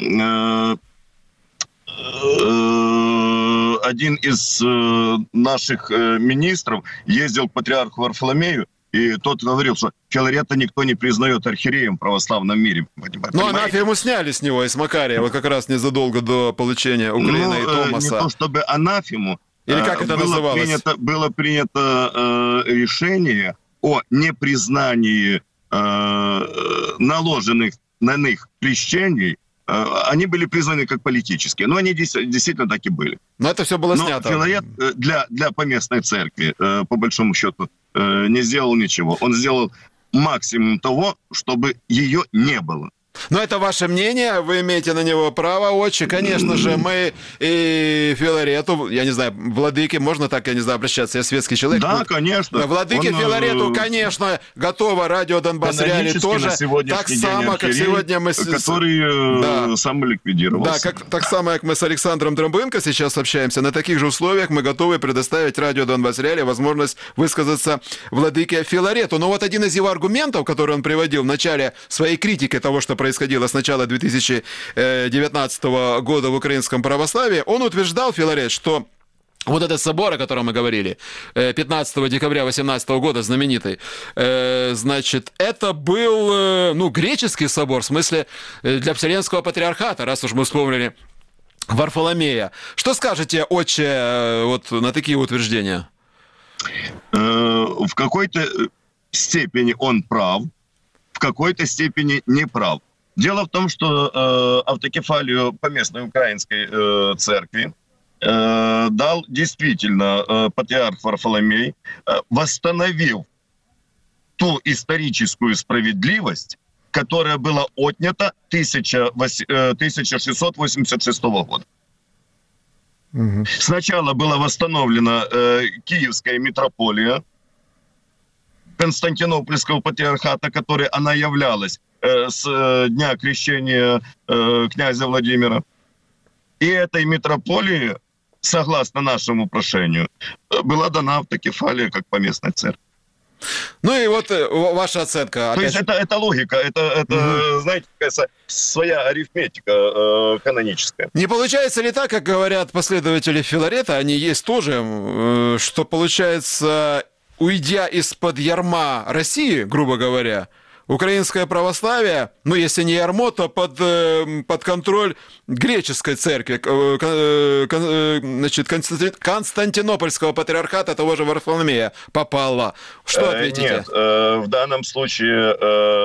Speaker 6: один из наших министров ездил к патриарху Варфоломею, и тот говорил, что Филарета никто не признает архиереем в православном мире.
Speaker 2: Но анафему сняли с него, из Макария, вот как раз незадолго до получения Украины и Томаса.
Speaker 6: Не то чтобы анафему.
Speaker 2: Или как это называлось?
Speaker 6: Было принято решение о непризнании наложенных на них крещений. Они были признаны как политические, но они действительно так и были.
Speaker 2: Но это все было снято.
Speaker 6: Но Филарет для поместной церкви, по большому счету, не сделал ничего. Он сделал максимум того, чтобы ее не было.
Speaker 2: Но это ваше мнение, вы имеете на него право, отче. Конечно же, мы и Филарету, я не знаю, владыке, можно так, я не знаю, обращаться, я светский человек.
Speaker 6: Да, конечно.
Speaker 2: Владыке Филарету, конечно, готово радио Донбасс Реалии тоже. Так само, как сегодня мы...
Speaker 6: Который самоликвидировался.
Speaker 2: Да, так само, как мы с Александром Дробынко сейчас общаемся, на таких же условиях мы готовы предоставить радио Донбасс Реалии возможность высказаться владыке Филарету. Но вот один из его аргументов, который он приводил в начале своей критики того, что происходило с начала 2019 года в украинском православии, он утверждал, Филарет, что вот этот собор, о котором мы говорили, 15 декабря 2018 года, знаменитый, значит, это был, греческий собор, в смысле, для Вселенского патриархата, раз уж мы вспомнили Варфоломея. Что скажете, отче, вот на такие утверждения?
Speaker 6: В какой-то степени он прав, в какой-то степени не прав. Дело в том, что автокефалию поместной украинской церкви дал действительно патриарх Варфоломей, восстановив ту историческую справедливость, которая была отнята 1686 года. Сначала была восстановлена Киевская митрополия Константинопольского патриархата, которой она являлась с дня крещения князя Владимира. И этой митрополии, согласно нашему прошению, была дана автокефалия как поместная церковь.
Speaker 2: Ну и вот ваша оценка.
Speaker 6: То есть это логика, это знаете, какая своя арифметика каноническая.
Speaker 2: Не получается ли так, как говорят последователи Филарета, они есть тоже, что получается, уйдя из-под ярма России, грубо говоря, украинское православие, ну, если не ярмо, то под контроль греческой церкви, значит, Константинопольского патриархата того же Варфоломея попало. Что ответите?
Speaker 6: Нет, в данном случае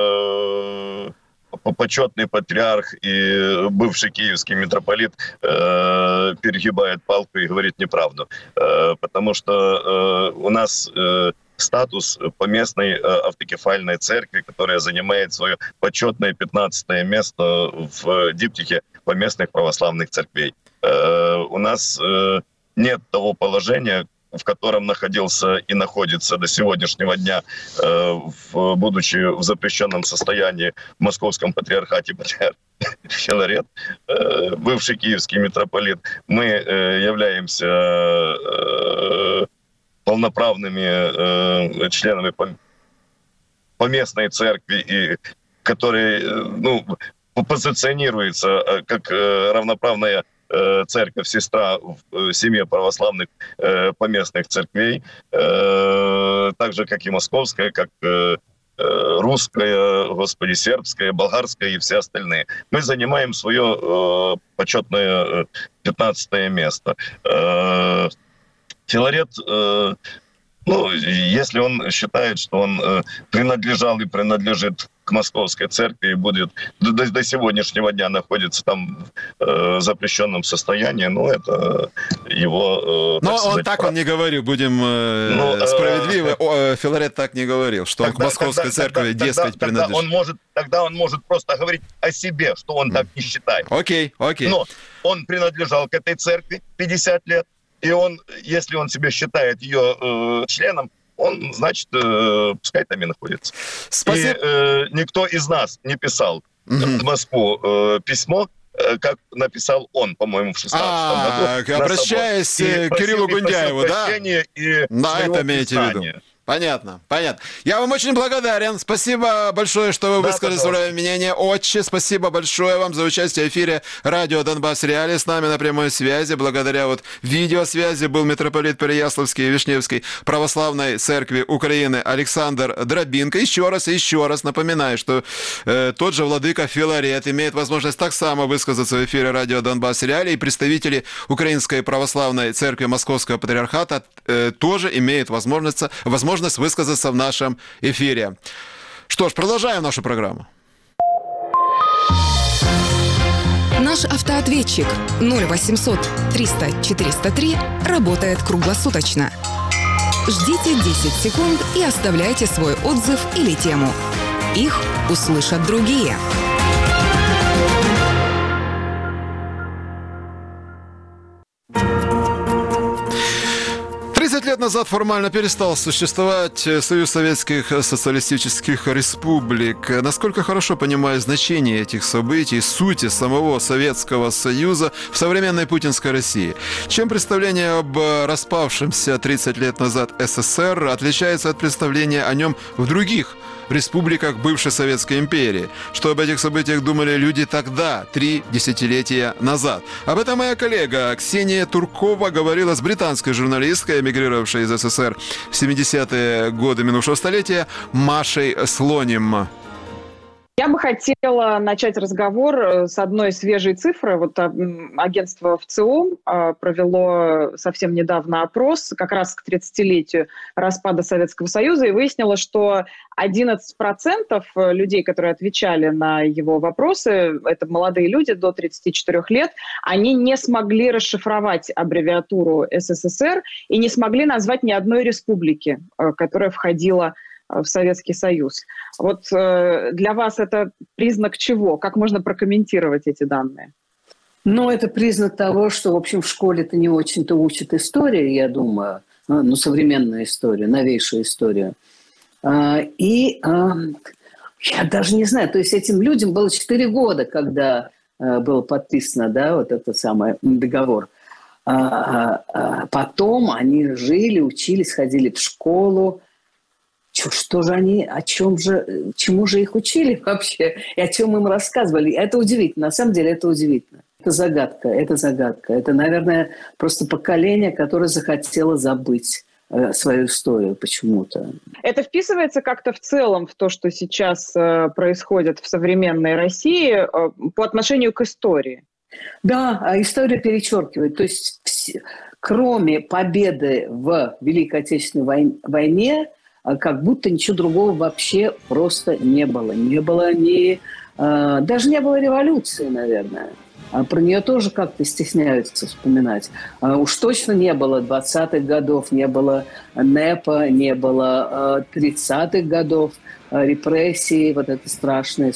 Speaker 6: почетный патриарх и бывший киевский митрополит перегибает палку и говорит неправду. Потому что у нас статус поместной автокефальной церкви, которая занимает свое почетное 15 место в диптихе поместных православных церквей. У нас нет того положения, в котором находился и находится до сегодняшнего дня, будучи в запрещенном состоянии в Московском патриархате патриарх Филарет, бывший киевский митрополит. Мы являемся полноправными членами поместной церкви, и которые позиционируется как равноправная церковь, сестра в семье православных поместных церквей, так же, как и московская, как русская, сербская, болгарская и все остальные. Мы занимаем свое почетное 15 место. Филарет, если он считает, что он принадлежал и принадлежит к московской церкви и будет до сегодняшнего дня находится там в запрещенном состоянии, это его...
Speaker 2: Но он так он не говорил, будем справедливы. Филарет так не говорил, что он к московской церкви, дескать, принадлежит.
Speaker 6: Тогда он может просто говорить о себе, что он так не считает.
Speaker 2: Окей.
Speaker 6: Но он принадлежал к этой церкви 50 лет, и он, если он себя считает ее членом, он, значит, пускай там и находится.
Speaker 2: Спасибо.
Speaker 6: И никто из нас не писал в Москву письмо, как написал он, по-моему, в 16 году.
Speaker 2: Обращаясь к Кириллу Гундяеву, да? Да, это имеете в виду. Понятно. Я вам очень благодарен. Спасибо большое, что вы высказали свое мнение. Отче, спасибо большое вам за участие в эфире радио Донбасс Реалии. С нами на прямой связи, благодаря видеосвязи, был митрополит Переяславский и Вишневской православной церкви Украины Александр Дробинко. Еще раз напоминаю, что тот же владыка Филарет имеет возможность так само высказаться в эфире радио Донбасс Реалии. И представители Украинской православной церкви Московского патриархата тоже имеют возможность высказаться в нашем эфире. Что ж, продолжаем нашу программу.
Speaker 1: Наш автоответчик 0800 300 403 работает круглосуточно. Ждите 10 секунд и оставляйте свой отзыв или тему. Их услышат другие.
Speaker 2: 30 лет назад формально перестал существовать Союз Советских Социалистических Республик. Насколько хорошо понимаю значение этих событий, сути самого Советского Союза в современной путинской России? Чем представление об распавшемся 30 лет назад СССР отличается от представления о нем в других республиках бывшей Советской империи? Что об этих событиях думали люди тогда, 3 десятилетия назад? Об этом моя коллега Ксения Туркова говорила с британской журналисткой, эмигрировавшей из СССР в 70-е годы минувшего столетия, Машей Слоним.
Speaker 7: Я бы хотела начать разговор с одной свежей цифры. Агентство ВЦИОМ провело совсем недавно опрос как раз к 30-летию распада Советского Союза и выяснило, что 11% людей, которые отвечали на его вопросы, это молодые люди до 34 лет, они не смогли расшифровать аббревиатуру СССР и не смогли назвать ни одной республики, которая входила в Советский Союз. Для вас это признак чего? Как можно прокомментировать эти данные?
Speaker 8: Это признак того, что, в общем, в школе-то не очень-то учат историю, я думаю. Современную историю, новейшую историю. Я даже не знаю, то есть этим людям было 4 года, когда было подписано, этот самый договор. Потом они жили, учились, ходили в школу. Что же они, чему же их учили вообще, и о чем им рассказывали? Это удивительно, на самом деле это удивительно. Это загадка. Это, наверное, просто поколение, которое захотело забыть свою историю почему-то.
Speaker 7: Это вписывается как-то в целом в то, что сейчас происходит в современной России по отношению к истории?
Speaker 8: Да, история перечеркивает. То есть кроме победы в Великой Отечественной войне, как будто ничего другого вообще просто не было. Не было даже не было революции, наверное. Про нее тоже как-то стесняются вспоминать. Уж точно не было 20-х годов, не было НЭПа, не было 30-х годов, репрессий, вот это страшное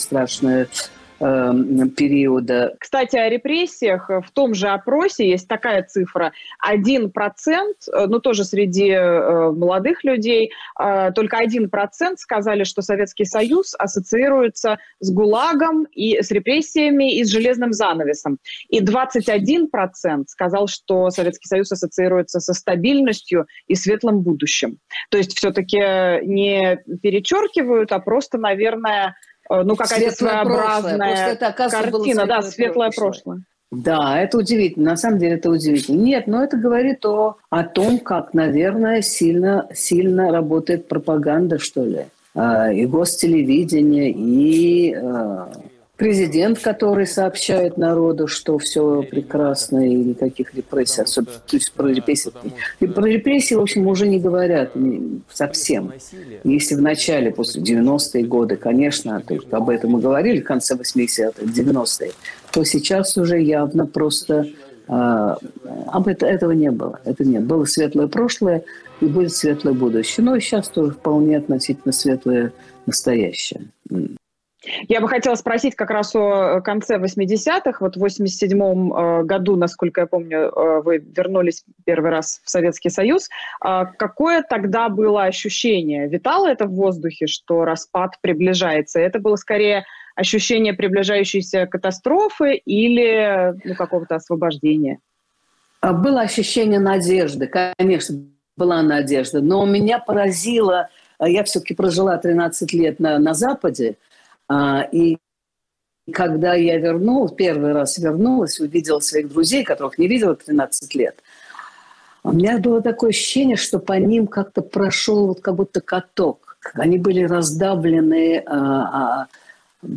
Speaker 8: периода.
Speaker 7: Кстати, о репрессиях. В том же опросе есть такая цифра. 1%, ну тоже среди молодых людей, только 1% сказали, что Советский Союз ассоциируется с ГУЛАГом и с репрессиями и с железным занавесом. И 21% сказал, что Советский Союз ассоциируется со стабильностью и светлым будущим. То есть все-таки не перечеркивают, а просто, наверное, какая-то своеобразная картина, да, светлое прошлое.
Speaker 8: Да, это удивительно. На самом деле это удивительно. Нет, но это говорит о том, как, наверное, сильно работает пропаганда, что ли. И гостелевидение, и президент, который сообщает народу, что все прекрасно и никаких репрессий, особенно, то есть про репрессии, в общем, уже не говорят совсем. Если в начале, после 90-е годы, конечно, об этом мы говорили, в конце 80-х, 90-е, то сейчас уже явно просто этого не было. Это нет. Было светлое прошлое и будет светлое будущее. Но сейчас тоже вполне относительно светлое настоящее.
Speaker 7: Я бы хотела спросить как раз о конце 80-х. Вот в 87-м году, насколько я помню, вы вернулись первый раз в Советский Союз. Какое тогда было ощущение? Витало это в воздухе, что распад приближается? Это было скорее ощущение приближающейся катастрофы или какого-то освобождения?
Speaker 8: Было ощущение надежды. Конечно, была надежда. Но меня поразило... Я все-таки прожила 13 лет на Западе. И когда я первый раз вернулась, увидела своих друзей, которых не видела 13 лет, у меня было такое ощущение, что по ним как-то прошел как будто каток. Они были раздавлены в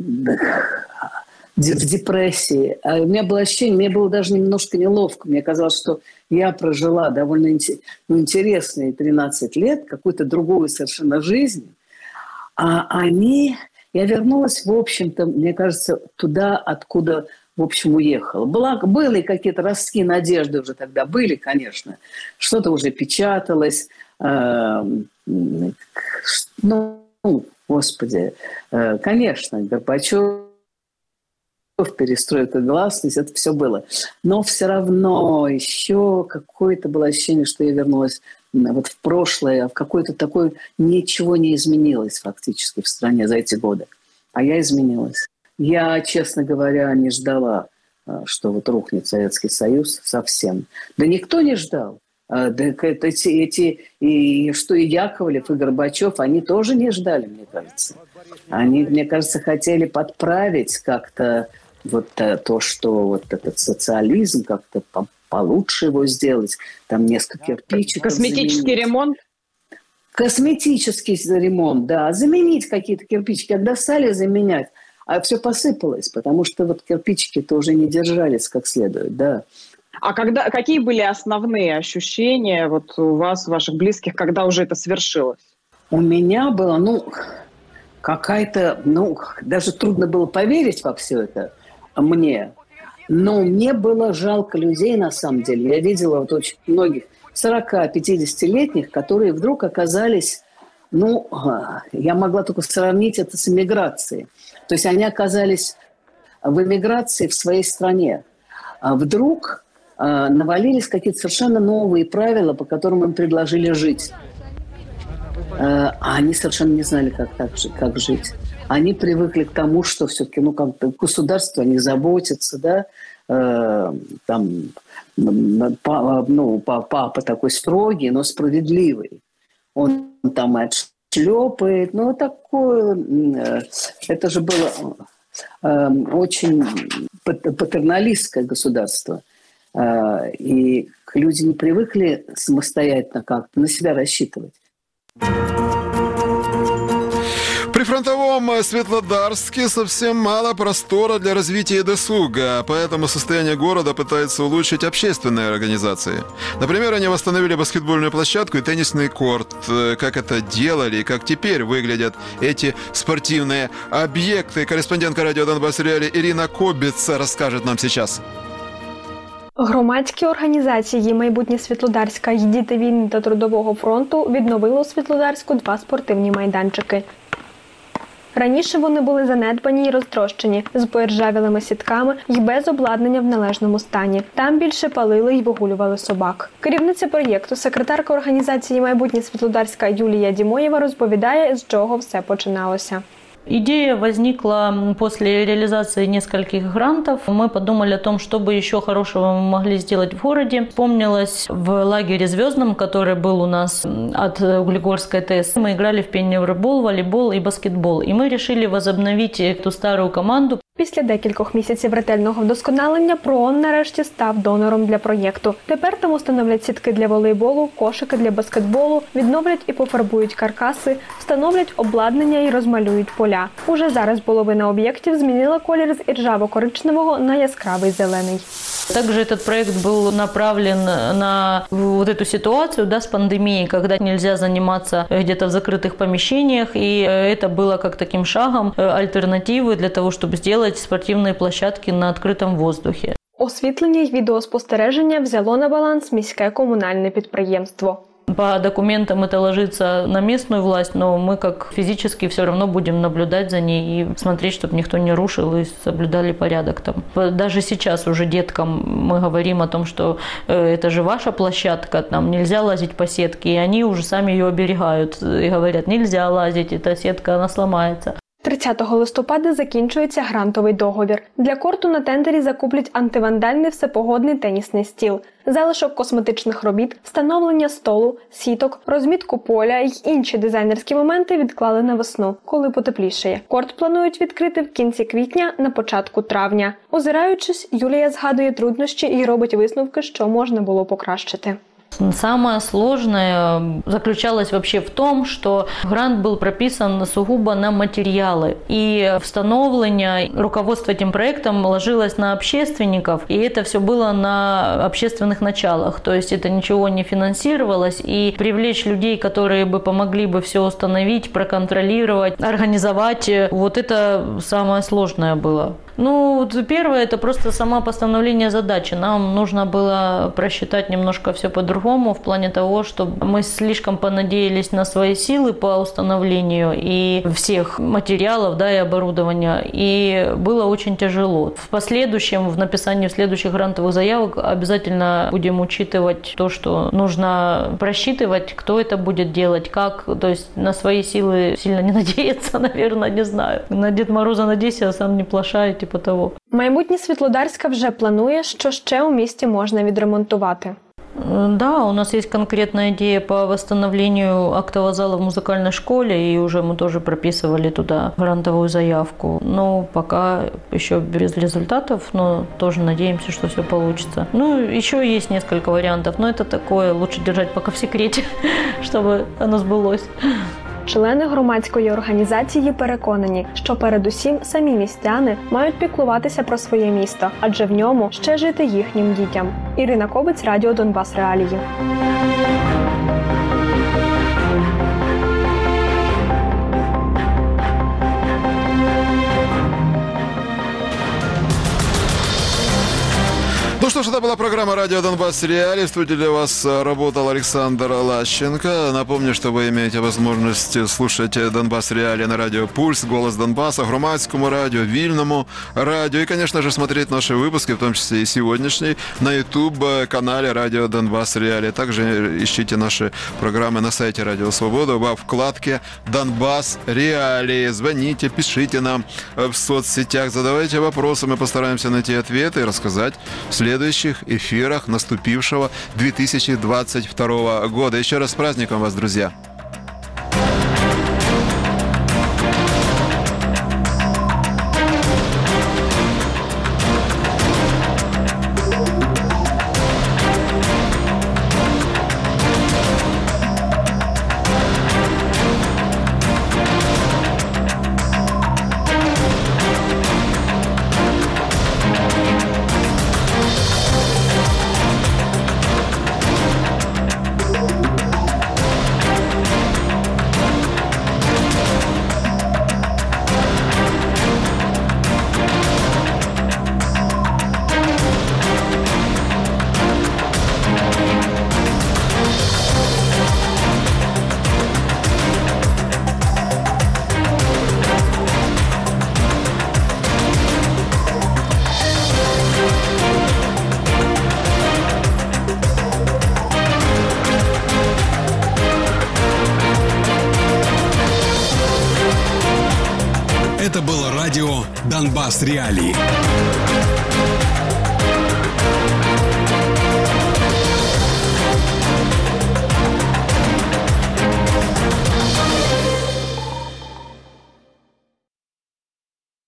Speaker 8: депрессии. У меня было ощущение, мне было даже немножко неловко. Мне казалось, что я прожила довольно интересные 13 лет, какую-то другую совершенно жизнь, а они... Я вернулась, в общем-то, мне кажется, туда, откуда, в общем, уехала. Были какие-то ростки надежды уже тогда, были, конечно. Что-то уже печаталось. Господи, конечно, Горбачев, перестройка, гласность, это все было. Но все равно еще какое-то было ощущение, что я вернулась вот в прошлое, в какое-то такое ничего не изменилось фактически в стране за эти годы. А я изменилась. Я, честно говоря, не ждала, что вот рухнет Советский Союз совсем. Да никто не ждал. И что и Яковлев, и Горбачев, они тоже не ждали, мне кажется. Они, мне кажется, хотели подправить как-то вот то, что вот этот социализм, как-то получше его сделать, там несколько кирпичиков
Speaker 7: косметический
Speaker 8: заменить.
Speaker 7: Ремонт?
Speaker 8: Косметический ремонт, да. Заменить какие-то кирпичики. Когда стали заменять, а все посыпалось, потому что вот кирпичики-то уже не держались как следует, да.
Speaker 7: А какие были основные ощущения вот у вас, у ваших близких, когда уже это свершилось?
Speaker 8: У меня было, какая-то, даже трудно было поверить во все это мне. Но мне было жалко людей, на самом деле. Я видела вот очень многих 40-50-летних, которые вдруг оказались, я могла только сравнить это с эмиграцией. То есть они оказались в эмиграции в своей стране. А вдруг навалились какие-то совершенно новые правила, по которым им предложили жить. А они совершенно не знали, как жить. Они привыкли к тому, что все-таки, государство о них заботится, да, папа такой строгий, но справедливый. Он там отшлепает, такое, это же было очень патерналистское государство. И люди не привыкли самостоятельно как-то на себя рассчитывать.
Speaker 2: В прифронтовом Светлодарске совсем мало простора для развития досуга, поэтому состояние города пытаются улучшить общественные организации. Например, они восстановили баскетбольную площадку и теннисный корт. Как это делали и как теперь выглядят эти спортивные объекты. Корреспондентка радио «Донбасс Реалии» Ирина Кобица расскажет нам сейчас.
Speaker 9: Громадські організації «Майбутнє Світлодарська» й «Діти війни та Трудового фронту» відновили у Світлодарську 2 спортивні майданчики. Раніше вони були занедбані й розтрощені, з поіржавілими сітками й без обладнання в належному стані. Там більше палили й вигулювали собак. Керівниця проєкту, секретарка організації «Майбутнє Світлодарська» Юлія Дімоєва розповідає, з чого все починалося.
Speaker 10: Идея возникла после реализации нескольких грантов. Мы подумали о том, что бы еще хорошего мы могли сделать в городе. Вспомнилось в лагере «Звездном», который был у нас от Углегорской ТС. Мы играли в пенни-волейбол, волейбол и баскетбол. И мы решили возобновить эту старую команду.
Speaker 9: Після декількох місяців ретельного вдосконалення ПРООН нарешті став донором для проєкту. Тепер там установлять сітки для волейболу, кошики для баскетболу, відновлять і пофарбують каркаси, встановлять обладнання і розмалюють поля. Уже зараз половина об'єктів змінила колір з іржаво-коричневого на яскравий зелений.
Speaker 10: Также этот проект был направлен на вот эту ситуацию, с пандемией, когда нельзя заниматься где-то в закрытых помещениях, и это было как таким шагом альтернативы для того, чтобы сделать спортивные площадки на открытом воздухе.
Speaker 9: Освітлення й відеоспостереження взяло на баланс міське комунальне підприємство.
Speaker 10: По документам это ложится на местную власть, но мы как физически все равно будем наблюдать за ней и смотреть, чтобы никто не рушил и соблюдали порядок там. Даже сейчас уже деткам мы говорим о том, что это же ваша площадка, там нельзя лазить по сетке, и они уже сами ее оберегают и говорят, нельзя лазить, эта сетка, она сломается.
Speaker 9: 30 листопада закінчується грантовий договір. Для корту на тендері закуплять антивандальний всепогодний тенісний стіл, залишок косметичних робіт, встановлення столу, сіток, розмітку поля й інші дизайнерські моменти відклали на весну, коли потеплішає. Корт планують відкрити в кінці квітня, на початку травня. Озираючись, Юлія згадує труднощі і робить висновки, що можна було покращити.
Speaker 10: Самое сложное заключалось вообще в том, что грант был прописан сугубо на материалы. И встановление, руководство этим проектом ложилось на общественников, и это все было на общественных началах. То есть это ничего не финансировалось, и привлечь людей, которые бы помогли бы все установить, проконтролировать, организовать, вот это самое сложное было. Первое, это просто само постановление задачи. Нам нужно было просчитать немножко все по-другому, в плане того, что мы слишком понадеялись на свои силы по установлению и всех материалов, и оборудования, и было очень тяжело. В последующем, в написании следующих грантовых заявок обязательно будем учитывать то, что нужно просчитывать, кто это будет делать, как, то есть на свои силы сильно не надеяться, наверное, не знаю. На Дед Мороза надейся, а сам не плашай, типа того.
Speaker 9: Майбутнє Світлодарська вже планує, що ще у місті можна відремонтувати.
Speaker 10: Да, у нас есть конкретная идея по восстановлению актового зала в музыкальной школе, и уже мы тоже прописывали туда грантовую заявку. Но пока еще без результатов, но тоже надеемся, что все получится. Еще есть несколько вариантов, но это такое, лучше держать пока в секрете, чтобы оно сбылось.
Speaker 9: Члени громадської організації переконані, що передусім самі містяни мають піклуватися про своє місто, адже в ньому ще жити їхнім дітям. Ірина Кобиць, радіо «Донбасс Реалії».
Speaker 2: Ну что ж, это была программа «Радио Донбасс Реалии». В студии для вас работал Александр Лащенко. Напомню, что вы имеете возможность слушать «Донбасс Реалии» на радио «Пульс», «Голос Донбасса», громадскому радио, Вильному радио. И, конечно же, смотреть наши выпуски, в том числе и сегодняшний, на YouTube-канале «Радио Донбасс Реалии». Также ищите наши программы на сайте «Радио Свобода» во вкладке «Донбасс Реалии». Звоните, пишите нам в соцсетях, задавайте вопросы. Мы постараемся найти ответы и рассказать в следующих эфирах наступившего 2022 года. Еще раз с праздником вас, друзья!
Speaker 5: Телерадіо Донбас Реалії.